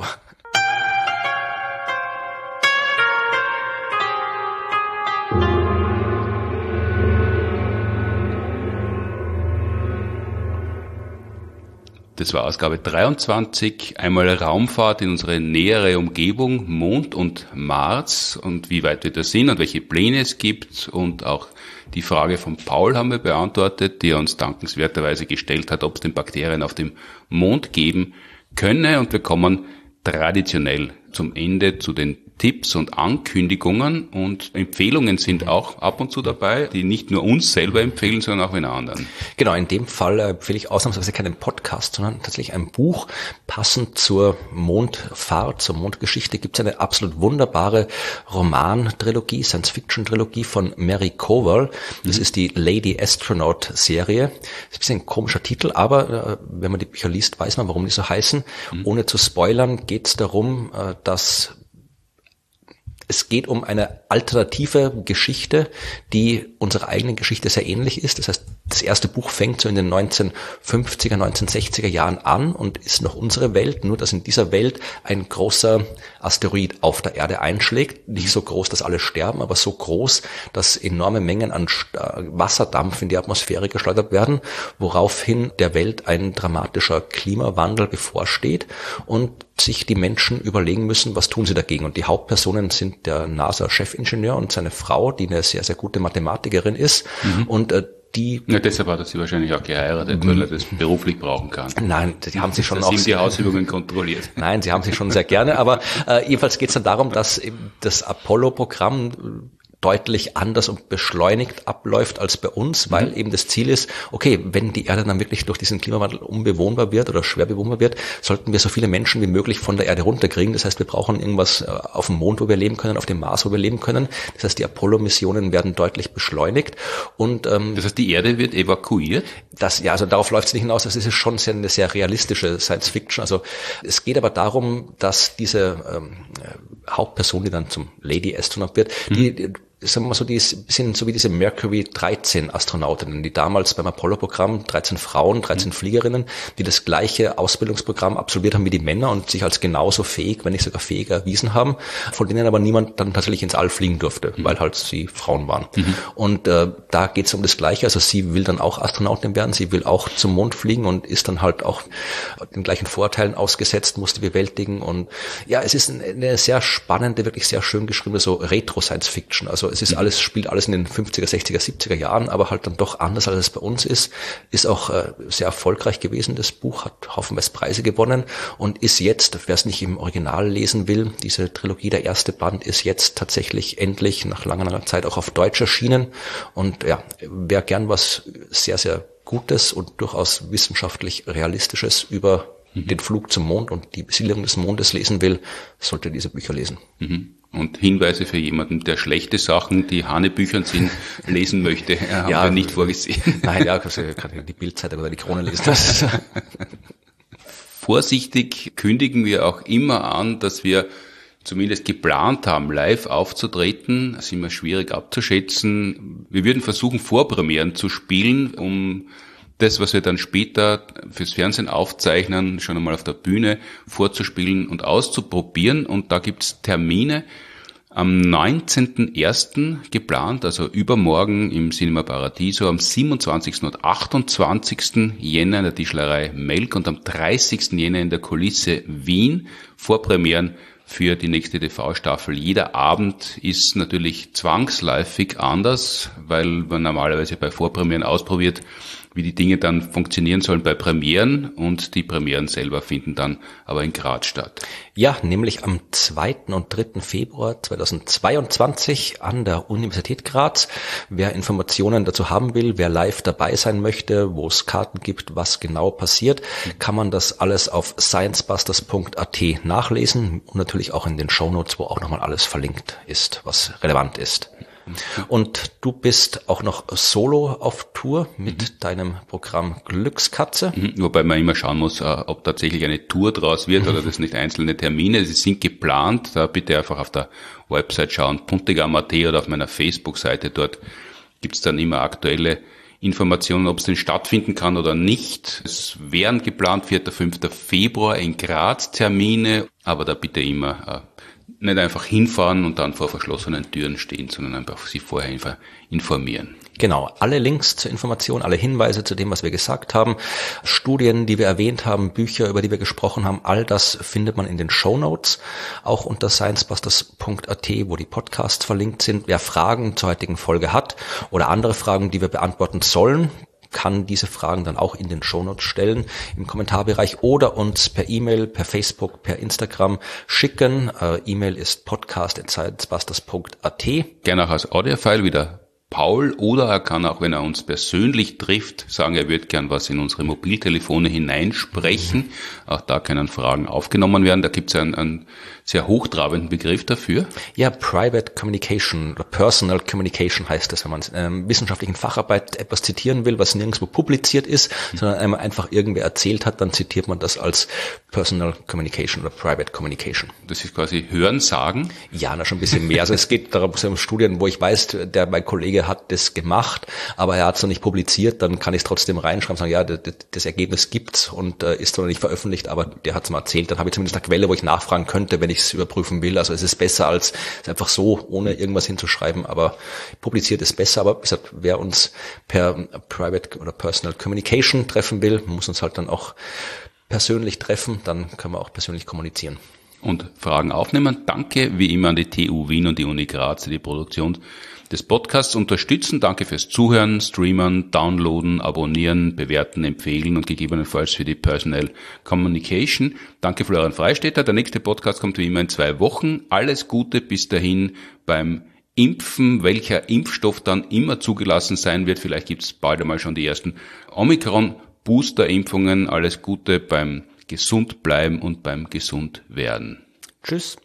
Das war Ausgabe 23, einmal Raumfahrt in unsere nähere Umgebung, Mond und Mars und wie weit wir da sind und welche Pläne es gibt und auch die Frage von Paul haben wir beantwortet, die er uns dankenswerterweise gestellt hat, ob es denn Bakterien auf dem Mond geben könne und wir kommen traditionell zum Ende zu den Tipps und Ankündigungen und Empfehlungen sind auch ab und zu dabei, die nicht nur uns selber empfehlen, sondern auch in anderen. Genau, in dem Fall empfehle ich ausnahmsweise keinen Podcast, sondern tatsächlich ein Buch. Passend zur Mondfahrt, zur Mondgeschichte gibt es eine absolut wunderbare Roman-Trilogie, Science-Fiction-Trilogie von Mary Kowal. Das ist die Lady Astronaut-Serie. Das ist ein bisschen ein komischer Titel, aber wenn man die Bücher liest, weiß man, warum die so heißen. Ohne zu spoilern geht es darum, dass es geht um eine alternative Geschichte, die unserer eigenen Geschichte sehr ähnlich ist. Das heißt, das erste Buch fängt so in den 1950er, 1960er Jahren an und ist noch unsere Welt, nur dass in dieser Welt ein großer Asteroid auf der Erde einschlägt. Nicht so groß, dass alle sterben, aber so groß, dass enorme Mengen an Wasserdampf in die Atmosphäre geschleudert werden, woraufhin der Welt ein dramatischer Klimawandel bevorsteht und sich die Menschen überlegen müssen, was tun sie dagegen. Und die Hauptpersonen sind der NASA-Chefingenieur und seine Frau, die eine sehr, sehr gute Mathematikerin ist. Und ja, deshalb hat er sie wahrscheinlich auch geheiratet, weil er das beruflich brauchen kann. Nein, die haben sie schon auch. Sind die Ausübungen kontrolliert? Nein, sie haben sie schon sehr gerne, aber jedenfalls geht es dann darum, dass das Apollo-Programm deutlich anders und beschleunigt abläuft als bei uns, weil eben das Ziel ist, okay, wenn die Erde dann wirklich durch diesen Klimawandel unbewohnbar wird oder schwer bewohnbar wird, sollten wir so viele Menschen wie möglich von der Erde runterkriegen. Das heißt, wir brauchen irgendwas auf dem Mond, wo wir leben können, auf dem Mars, wo wir leben können. Das heißt, die Apollo-Missionen werden deutlich beschleunigt und das heißt, die Erde wird evakuiert? Also darauf läuft es nicht hinaus. Das ist schon eine sehr realistische Science-Fiction. Also es geht aber darum, dass diese Hauptperson, die dann zum Lady Astronaut wird, die sagen wir mal so, die ist ein bisschen so wie diese Mercury 13 Astronautinnen, die damals beim Apollo-Programm 13 Frauen, 13 Fliegerinnen, die das gleiche Ausbildungsprogramm absolviert haben wie die Männer und sich als genauso fähig, wenn nicht sogar fähiger erwiesen haben, von denen aber niemand dann tatsächlich ins All fliegen durfte, weil halt sie Frauen waren. Und da geht es um das Gleiche, also sie will dann auch Astronautin werden, sie will auch zum Mond fliegen und ist dann halt auch den gleichen Vorteilen ausgesetzt, musste bewältigen und ja, es ist eine sehr spannende, wirklich sehr schön geschriebene so Retro-Science-Fiction, also es ist alles, spielt alles in den 50er, 60er, 70er Jahren, aber halt dann doch anders, als es bei uns ist auch sehr erfolgreich gewesen, das Buch, hat haufenweise Preise gewonnen und ist jetzt, wer es nicht im Original lesen will, diese Trilogie, der erste Band ist jetzt tatsächlich endlich nach langer, langer Zeit auch auf Deutsch erschienen und ja, wer gern was sehr, sehr Gutes und durchaus wissenschaftlich Realistisches über den Flug zum Mond und die Besiedlung des Mondes lesen will, sollte diese Bücher lesen. Und Hinweise für jemanden, der schlechte Sachen, die Hanebüchern sind, lesen möchte, haben wir nicht vorgesehen. Nein, ja, kann die Bildzeitung oder die Krone lesen. Vorsichtig kündigen wir auch immer an, dass wir zumindest geplant haben, live aufzutreten. Das ist immer schwierig abzuschätzen. Wir würden versuchen, Vorpremieren zu spielen, um das, was wir dann später fürs Fernsehen aufzeichnen, schon einmal auf der Bühne vorzuspielen und auszuprobieren. Und da gibt's Termine am 19.01. geplant, also übermorgen im Cinema Paradiso, am 27. und 28. Jänner in der Tischlerei Melk und am 30. Jänner in der Kulisse Wien. Vorpremieren für die nächste TV-Staffel. Jeder Abend ist natürlich zwangsläufig anders, weil man normalerweise bei Vorpremieren ausprobiert, wie die Dinge dann funktionieren sollen bei Premieren und die Premieren selber finden dann aber in Graz statt. Ja, nämlich am 2. und 3. Februar 2022 an der Universität Graz. Wer Informationen dazu haben will, wer live dabei sein möchte, wo es Karten gibt, was genau passiert, kann man das alles auf sciencebusters.at nachlesen und natürlich auch in den Shownotes, wo auch nochmal alles verlinkt ist, was relevant ist. Und du bist auch noch solo auf Tour mit deinem Programm Glückskatze. Wobei man immer schauen muss, ob tatsächlich eine Tour draus wird oder das nicht einzelne Termine. Sie sind geplant. Da bitte einfach auf der Website schauen, puntigam.at oder auf meiner Facebook-Seite. Dort gibt's dann immer aktuelle Informationen, ob es denn stattfinden kann oder nicht. Es wären geplant 4. 5. Februar in Graz Termine, aber da bitte immer nicht einfach hinfahren und dann vor verschlossenen Türen stehen, sondern einfach sich vorher informieren. Genau, alle Links zur Information, alle Hinweise zu dem, was wir gesagt haben, Studien, die wir erwähnt haben, Bücher, über die wir gesprochen haben, all das findet man in den Shownotes, auch unter sciencebusters.at, wo die Podcasts verlinkt sind. Wer Fragen zur heutigen Folge hat oder andere Fragen, die wir beantworten sollen, kann diese Fragen dann auch in den Shownotes stellen, im Kommentarbereich oder uns per E-Mail, per Facebook, per Instagram schicken. E-Mail ist podcast@sciencebusters.at. Gerne auch als Audiofile wieder Paul, oder er kann auch, wenn er uns persönlich trifft, sagen, er würde gern was in unsere Mobiltelefone hineinsprechen. Auch da können Fragen aufgenommen werden. Da gibt es einen sehr hochtrabenden Begriff dafür. Ja, Private Communication oder Personal Communication heißt das, wenn man in einer wissenschaftlichen Facharbeit etwas zitieren will, was nirgendwo publiziert ist, sondern einmal einfach irgendwer erzählt hat, dann zitiert man das als Personal Communication oder Private Communication. Das ist quasi Hörensagen? Ja, schon ein bisschen mehr. Also es geht darum, um Studien, wo ich weiß, mein Kollege hat das gemacht, aber er hat es noch nicht publiziert, dann kann ich es trotzdem reinschreiben, sagen, ja, das Ergebnis gibt's und ist zwar noch nicht veröffentlicht, aber der hat es mal erzählt, dann habe ich zumindest eine Quelle, wo ich nachfragen könnte, wenn ich es überprüfen will. Also es ist besser, als es einfach so, ohne irgendwas hinzuschreiben, aber publiziert ist besser. Aber wie gesagt, wer uns per Private oder Personal Communication treffen will, muss uns halt dann auch persönlich treffen, dann können wir auch persönlich kommunizieren. Und Fragen aufnehmen. Danke wie immer an die TU Wien und die Uni Graz, die die Produktion des Podcasts unterstützen. Danke fürs Zuhören, Streamen, Downloaden, Abonnieren, Bewerten, Empfehlen und gegebenenfalls für die Personal Communication. Danke Florian Freistetter. Der nächste Podcast kommt wie immer in 2 Wochen. Alles Gute bis dahin beim Impfen, welcher Impfstoff dann immer zugelassen sein wird. Vielleicht gibt es bald einmal schon die ersten Omikron-Booster-Impfungen. Alles Gute beim gesund bleiben und beim gesund werden. Tschüss.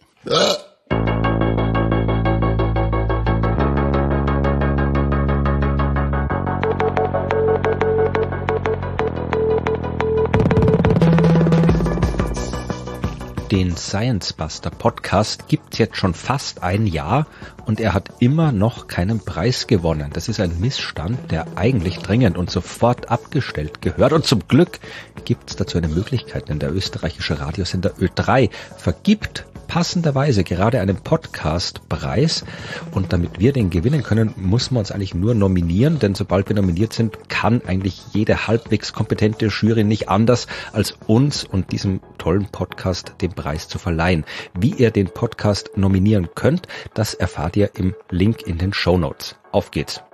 Den Science Buster Podcast gibt's jetzt schon fast ein Jahr und er hat immer noch keinen Preis gewonnen. Das ist ein Missstand, der eigentlich dringend und sofort abgestellt gehört. Und zum Glück gibt's dazu eine Möglichkeit, denn der österreichische Radiosender Ö3 vergibt passenderweise gerade einen Podcastpreis. Und damit wir den gewinnen können, muss man uns eigentlich nur nominieren, denn sobald wir nominiert sind, kann eigentlich jede halbwegs kompetente Jury nicht anders, als uns und diesem tollen Podcast den Preis zu verleihen. Wie ihr den Podcast nominieren könnt, das erfahrt ihr im Link in den Shownotes. Auf geht's!